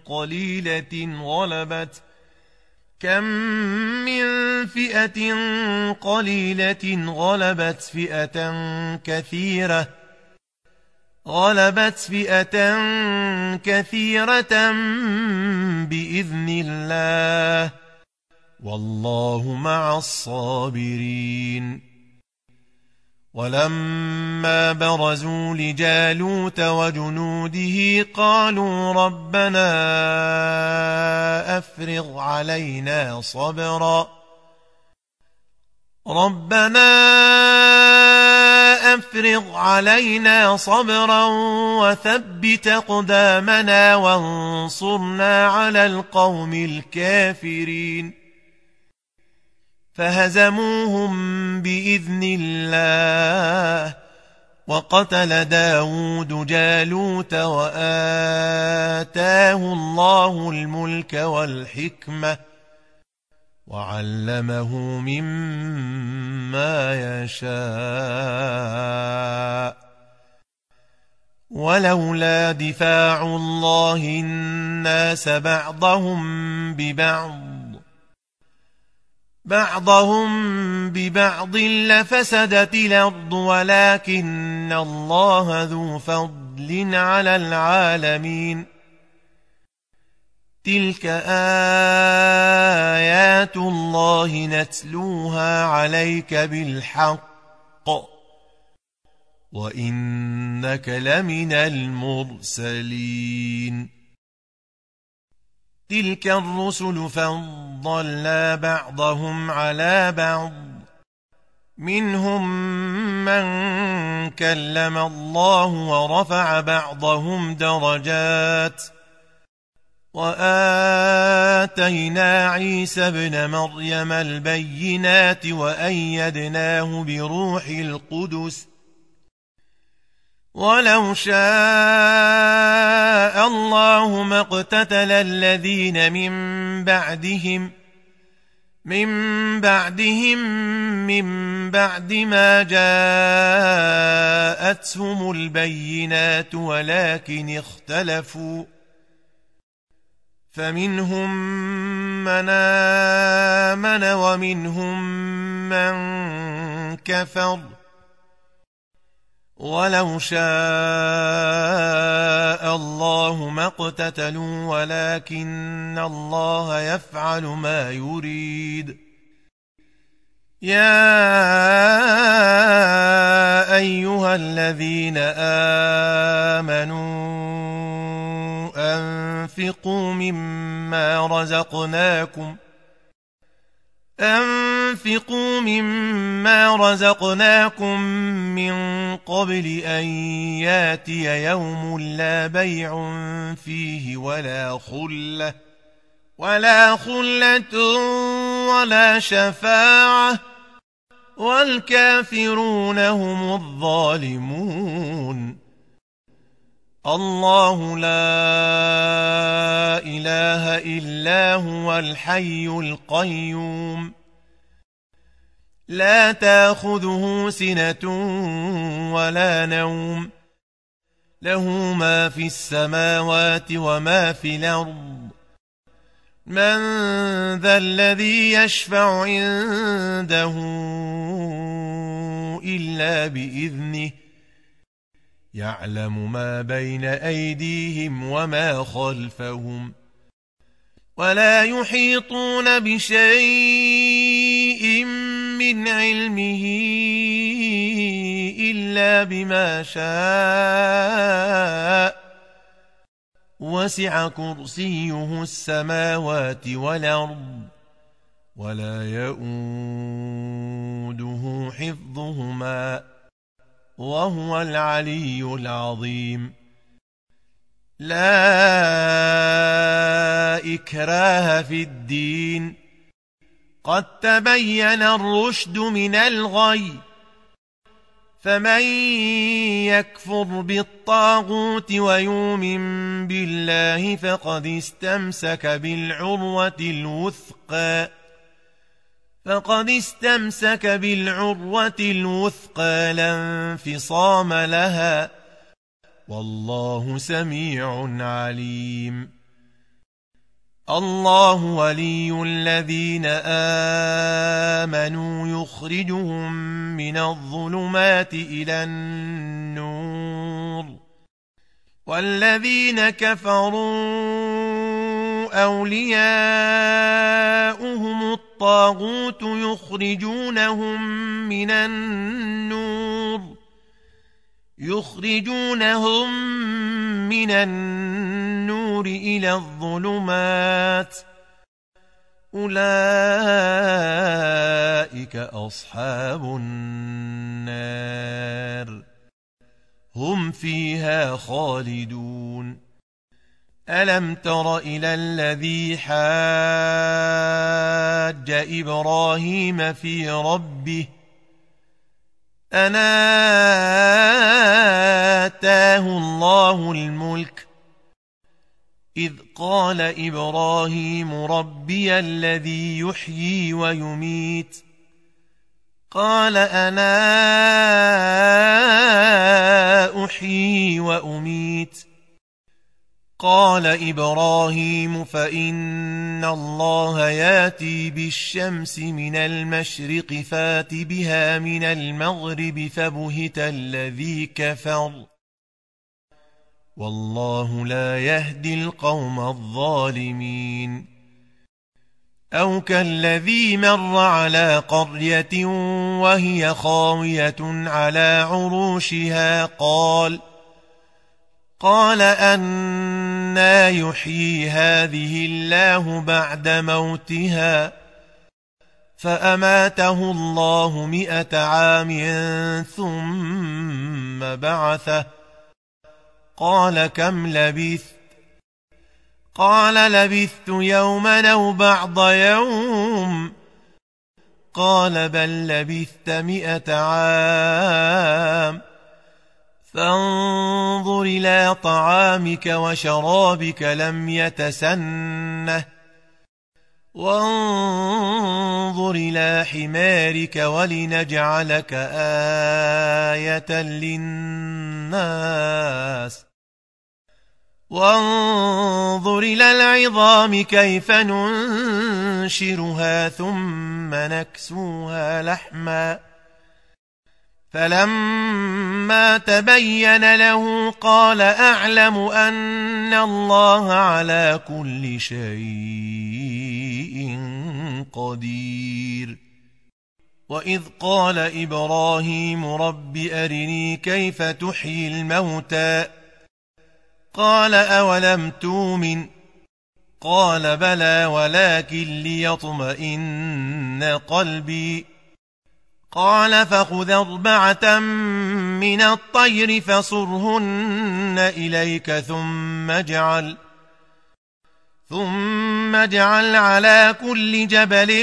قليلة غلبت فئة كثيرة بإذن الله والله مع الصابرين ولما برزوا لجالوت وجنوده قالوا ربنا أفرغ أفرغ علينا صبرا وثبت أقدامنا وانصرنا على القوم الكافرين فهزموهم بإذن الله وقتل داود جالوت وآتاه الله الملك والحكمة وعلمه مما يشاء ولولا دفاع الله الناس بعضهم ببعض لفسدت الأرض ولكن الله ذو فضل على العالمين تلك آيات الله نتلوها عليك بالحق وإنك لمن المرسلين تلك الرسل فضلنا بعضهم على بعض منهم من كلم الله ورفع بعضهم درجات وآتينا عيسى ابن مريم البينات وأيدناه بروح القدس ولو شاء الله ما اقتتل الذين من بعد ما جاءتهم البينات ولكن اختلفوا فمنهم من آمن ومنهم من كفر ولو شاء الله ما اقتتلوا ولكن الله يفعل ما يريد يا أيها الذين آمنوا أنفقوا مما رزقناكم من قبل أن ياتي يوم لا بيع فيه ولا خلة ولا شفاعة والكافرون هم الظالمون الله لا إله إلا هو الحي القيوم لا تأخذه سنة ولا نوم له ما في السماوات وما في الأرض من ذا الذي يشفع عنده إلا بإذنه يعلم ما بين أيديهم وما خلفهم ولا يحيطون بشيء من علمه إلا بما شاء وسع كرسيه السماوات والأرض ولا يؤوده حفظهما وهو العلي العظيم لا إكراه في الدين قد تبين الرشد من الغي فمن يكفر بالطاغوت ويؤمن بالله فقد استمسك بالعروة الوثقى لا انفصام لها والله سميع عليم الله ولي الذين آمنوا يخرجهم من الظلمات إلى النور والذين كفروا أولياؤهم الطاغوت يخرجونهم من النور إلى الظلمات أولئك أصحاب النار هم فيها خالدون ألم تر إلى الذي حاج إبراهيم في ربه أن آتاه الله الملك إذ قال إبراهيم ربي الذي يحيي ويميت قال أنا أحيي وأميت قال إبراهيم فإن الله ياتي بالشمس من المشرق فات بها من المغرب فبهت الذي كفر والله لا يهدي القوم الظالمين أو كالذي مر على قرية وهي خاوية على عروشها قال أنى يحيي هذه الله بعد موتها فأماته الله 100 عام ثم بعثه قال كم لبثت قال لبثت يوما أو بعض يوم قال بل لبثت 100 عام فانظر إلى طعامك وشرابك لم يتسنه وانظر إلى حمارك ولنجعلك آية للناس وانظر إلى العظام كيف ننشرها ثم نكسوها لحما فلما تبين له قال أعلم أن الله على كل شيء قدير وإذ قال إبراهيم رب أرني كيف تحيي الموتى قال أولم تؤمن قال بلى ولكن ليطمئن قلبي قال فخذ 4 من الطير فصرهن إليك ثم اجعل على كل جبل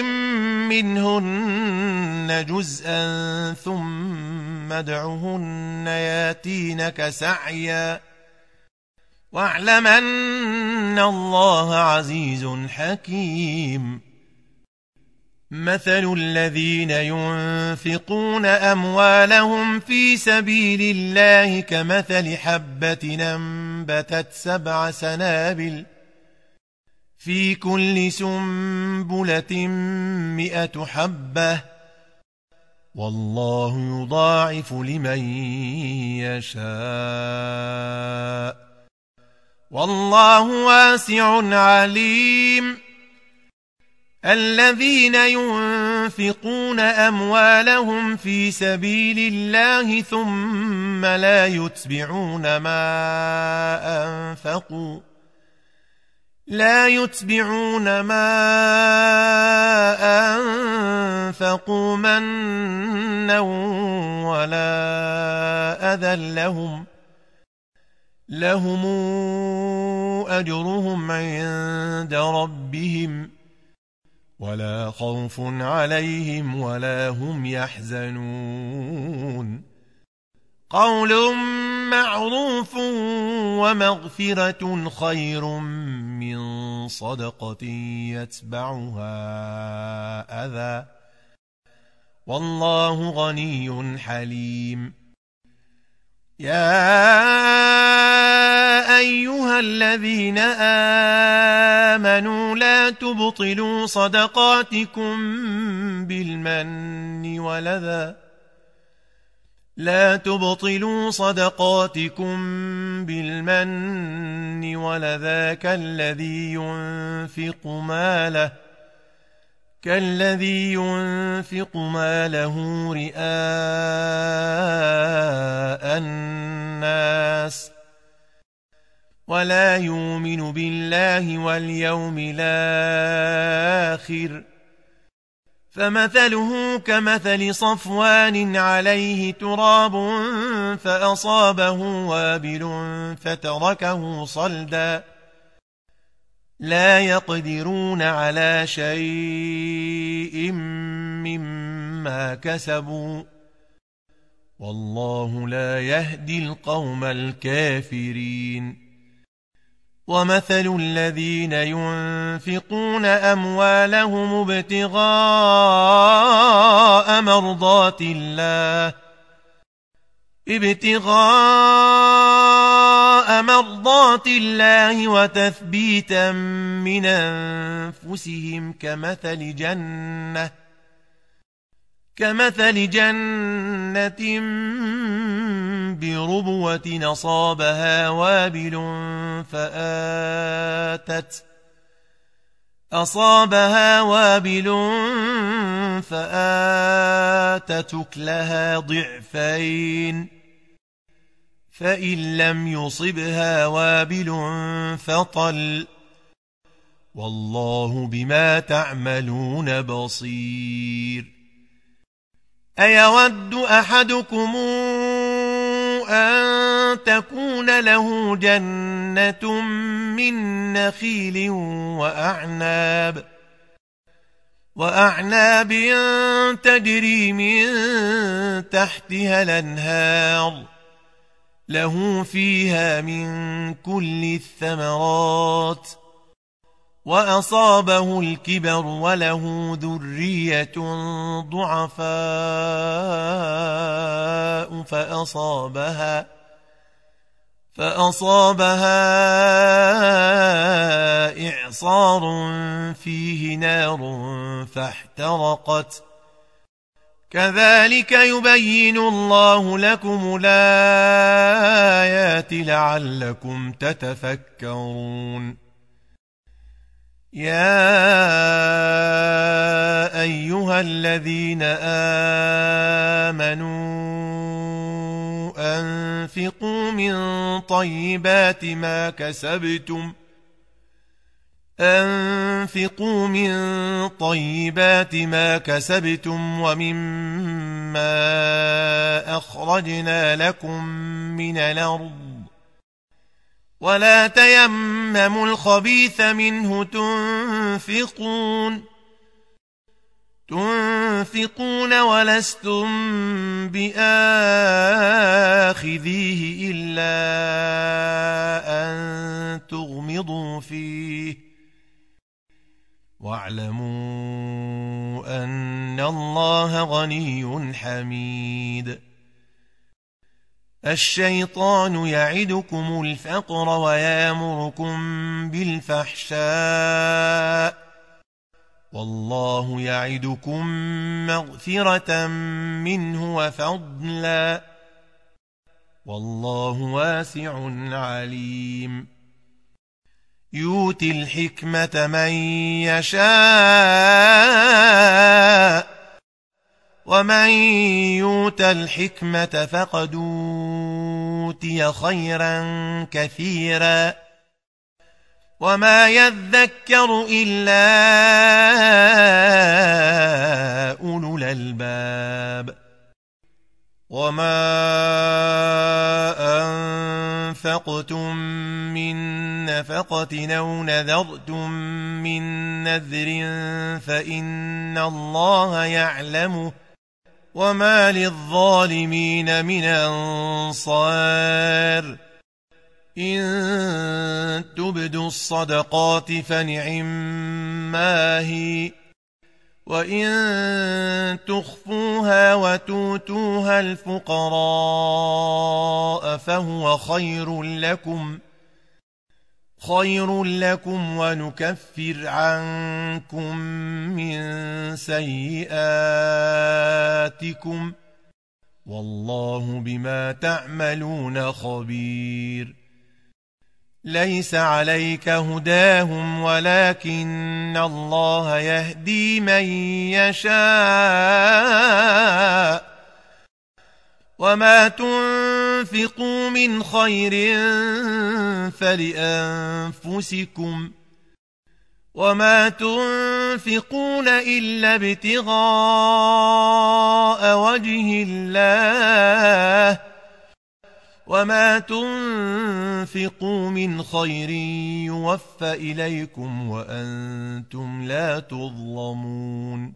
منهن جزءا ثم ادعهن ياتينك سعيا واعلم أن الله عزيز حكيم مثل الذين ينفقون أموالهم في سبيل الله كمثل حبة أنبتت 7 سنابل في كل سنبلة 100 حبة والله يضاعف لمن يشاء والله واسع عليم الذين ينفقون أموالهم في سبيل الله ثم لا يتبعون ما أنفقوا منا ولا أذى لهم أجرهم عند ربهم ولا خوف عليهم ولا هم يحزنون قول معروف ومغفرة خير من صدقة يتبعها أذى والله غني حليم يا أيها الذين آمنوا لا تبطلوا صدقاتكم بالمن والأذى كالذي ينفق ماله رئاء الناس ولا يؤمن بالله واليوم الآخر فمثله كمثل صفوان عليه تراب فأصابه وابل فتركه صلدا لا يقدرون على شيء مما كسبوا والله لا يهدي القوم الكافرين ومثل الذين ينفقون أموالهم ابتغاء مرضات الله وتثبيتا من أنفسهم كمثل جنة بربوة أصابها وابل فآتت أكلها ضعفين فإن لم يصبها وابل فطل والله بما تعملون بصير أيود أحدكم أن تكون له جنة من نخيل وأعناب تجري من تحتها الأنهار له فيها من كل الثمرات وأصابه الكبر وله ذرية ضعفاء فأصابها إعصار فيه نار فاحترقت كذلك يبين الله لكم الآيات لعلكم تتفكرون يا أيها الذين آمنوا أنفقوا من طيبات ما كسبتم ومما أخرجنا لكم من الأرض ولا تيمموا الخبيث منه تنفقون ولستم بآخذيه إلا أن تغمضوا فيه واعلموا أن الله غني حميد الشيطان يعدكم الفقر ويامركم بالفحشاء والله يعدكم مغفرة منه وفضلا والله واسع عليم يؤتي الحكمة من يشاء ومن يؤت الحكمة فقد أوتي خيرا كثيرا وما يذكر إلا أولو الألباب وما أنفقتم من نفقة أو نذرتم من نذر فإن الله يعلمه وما للظالمين من أنصار إن تبدوا الصدقات فنعما هي وإن تخفوها وتؤتوها الفقراء فهو خير لكم ونكفر عنكم من سيئاتكم والله بما تعملون خبير ليس عليك هداهم ولكن الله يهدي من يشاء وما تنفقوا من خير فلأنفسكم وما تنفقون إلا ابتغاء وجه الله وما تنفقوا من خير يوفى إليكم وأنتم لا تظلمون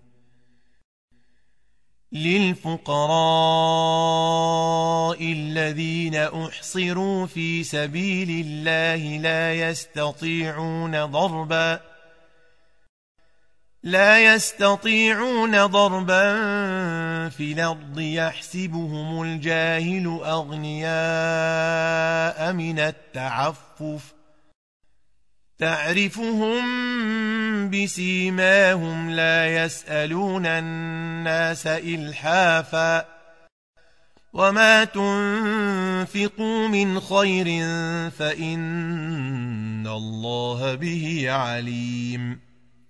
للفقراء الذين أحصروا في سبيل الله لا يستطيعون ضربا في الأرض يحسبهم الجاهل أغنياء من التعفف تعرفهم بسيماهم لا يسألون الناس إلحافا وما تنفقوا من خير فإن الله به عليم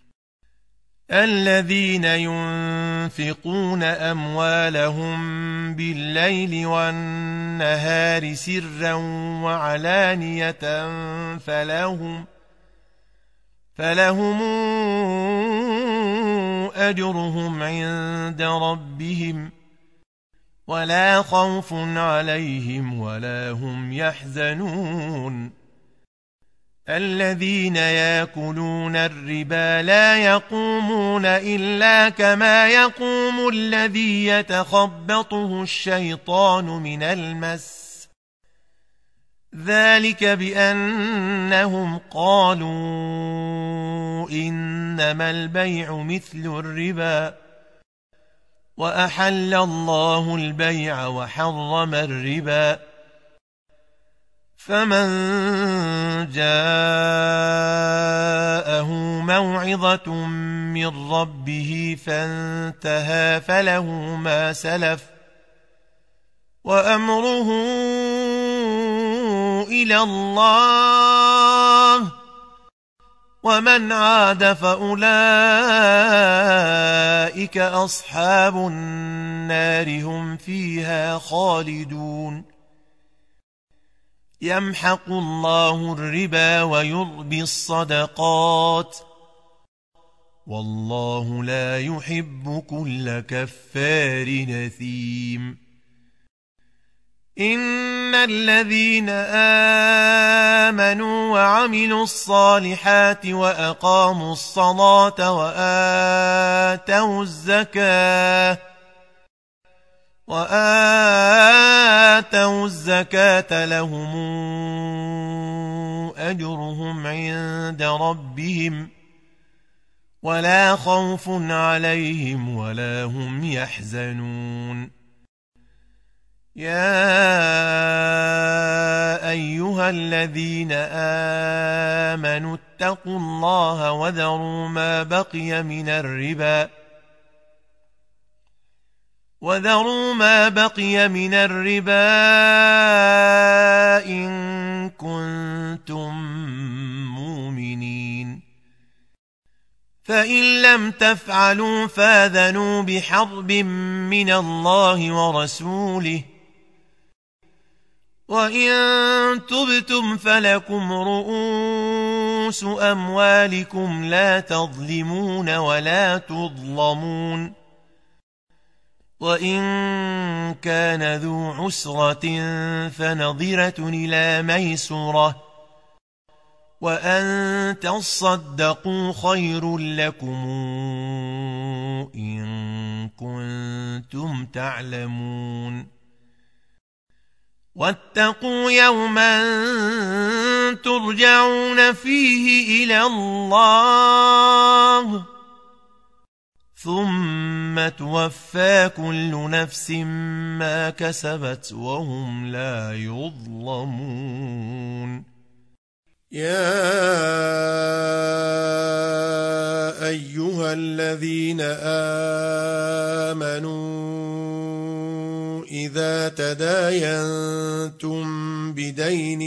الذين ينفقون أموالهم بالليل والنهار سرا وعلانية فلهم أجرهم عند ربهم ولا خوف عليهم ولا هم يحزنون الذين يأكلون الربا لا يقومون إلا كما يقوم الذي يتخبطه الشيطان من المس ذلك بأنهم قالوا إنما البيع مثل الربا وأحل الله البيع وحرم الربا فمن جاءه موعظة من ربه فانتهى فله ما سلف وأمره إلى الله ومن عاد فأولئك أصحاب النار هم فيها خالدون يمحق الله الربا ويربي الصدقات والله لا يحب كل كفار نثيم إن الذين آمنوا وعملوا الصالحات وأقاموا الصلاة وآتوا الزكاة لهم أجرهم عند ربهم ولا خوف عليهم ولا هم يحزنون يا أيها الذين آمنوا اتقوا الله وذروا ما بقي من الربا إن كنتم مؤمنين فإن لم تفعلوا فاذنوا بحرب من الله ورسوله وإن تبتم فلكم رؤوس أموالكم لا تظلمون ولا تظلمون وإن كان ذو عسرة فنظرة إلى ميسرة وأن تصدقوا خير لكم إن كنتم تعلمون واتقوا يوما ترجعون فيه إلى الله ثم توفى كل نفس ما كسبت وهم لا يظلمون يا أيها الذين آمنوا إذا تداينتم بدين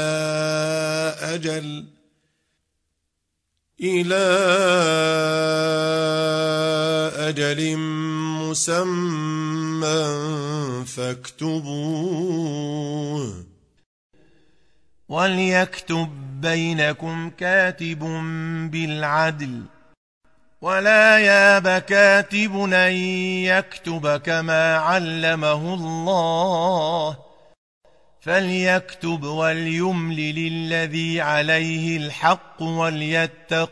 إلى أجل مسمى فاكتبوه وليكتب بينكم كاتب بالعدل ولا ياب كاتب أن يكتب كما علمه الله فليكتب وليملل الذي عليه الحق وليتق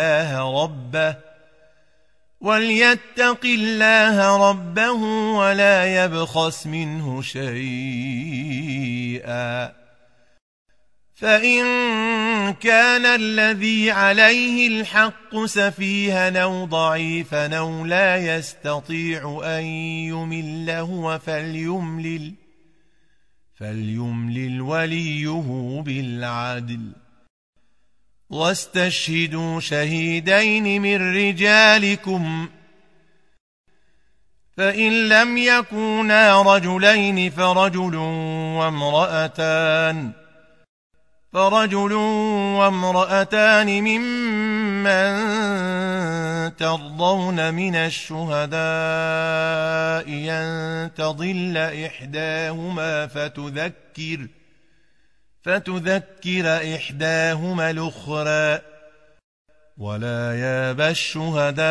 الله ربه ولا يبخس منه شيئا فإن كان الذي عليه الحق سفيها أو ضعيفا أو لا يستطيع أن يمل هو فليملل وليه بالعدل واستشهدوا شهيدين من رجالكم فإن لم يكونا رجلين فرجل وامرأتان ممن ترضون من الشهداء أن تضل إحداهما فتذكر إحداهما الأخرى ولا ياب الشهداء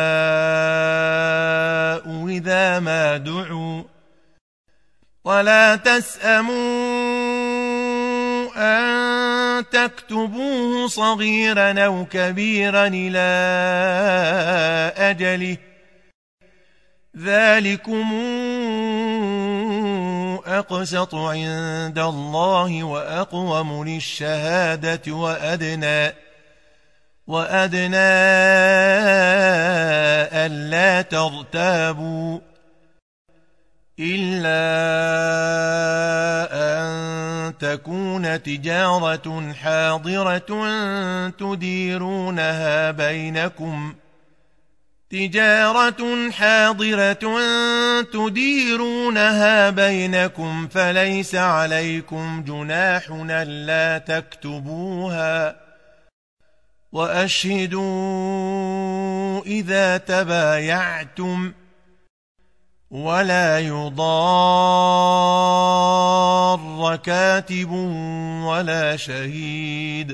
إذا ما دعوا ولا تسأموا أن تكتبوه صغيرا أو كبيرا إلى أجله ذلكم أقسط عند الله وأقوم للشهادة وأدنى ألا ترتابوا إلا أن تكون تجارة حاضرة تديرونها بينكم فليس عليكم جناح ألا تكتبوها وأشهدوا إذا تبايعتم ولا يضار كاتب ولا شهيد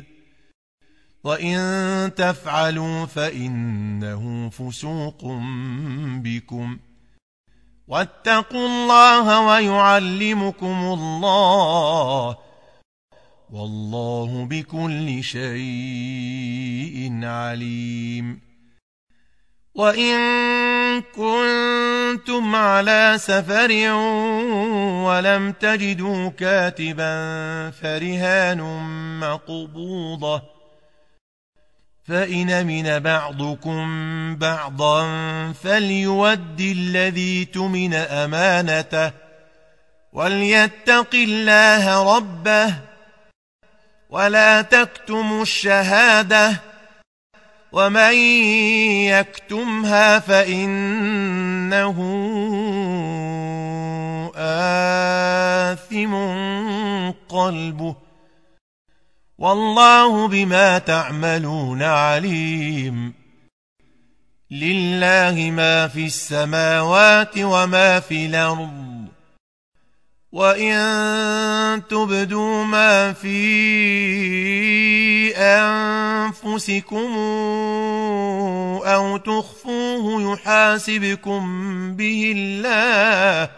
وإن تفعلوا فإنه فسوق بكم واتقوا الله ويعلمكم الله والله بكل شيء عليم وإن كنتم على سفر ولم تجدوا كاتبا فرهان مقبوضة فإن أمن بعضكم بعضا فليؤد الذي اؤتمن أمانته وليتق الله ربه ولا تكتموا الشهادة ومن يكتمها فإنه آثم قلبه والله بما تعملون عليم لله ما في السماوات وما في الأرض وإن تبدوا ما في أنفسكم أو تخفوه يحاسبكم به الله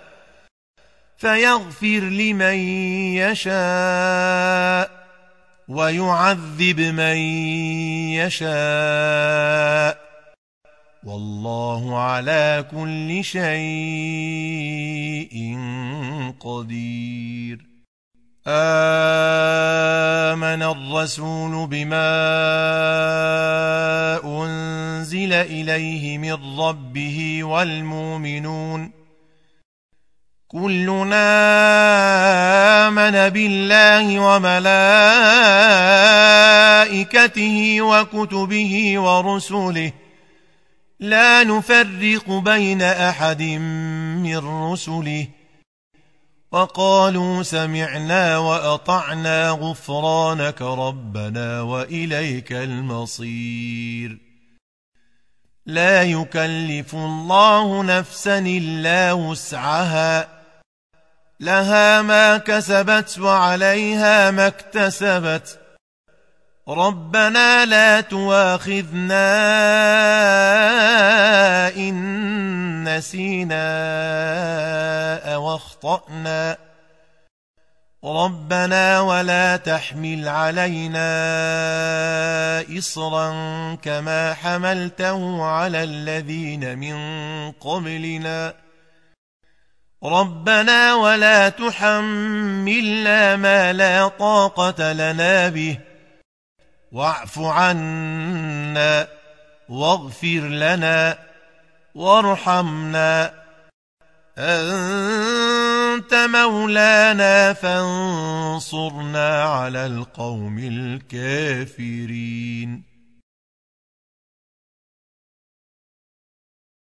فيغفر لمن يشاء ويعذب من يشاء والله على كل شيء قدير آمن الرسول بما أنزل إليه من ربه والمؤمنون كلنا آمن بالله وملائكته وكتبه ورسله لا نفرق بين أحد من رسله وقالوا سمعنا وأطعنا غفرانك ربنا وإليك المصير لا يكلف الله نفسا إلا وسعها لها ما كسبت وعليها ما اكتسبت ربنا لا تواخذنا إن نسينا أو أخطأنا ربنا ولا تحمل علينا إصرا كما حملته على الذين من قبلنا ربنا ولا تحملنا ما لا طاقة لنا به واعف عنا واغفر لنا وارحمنا أنت مولانا فانصرنا على القوم الكافرين.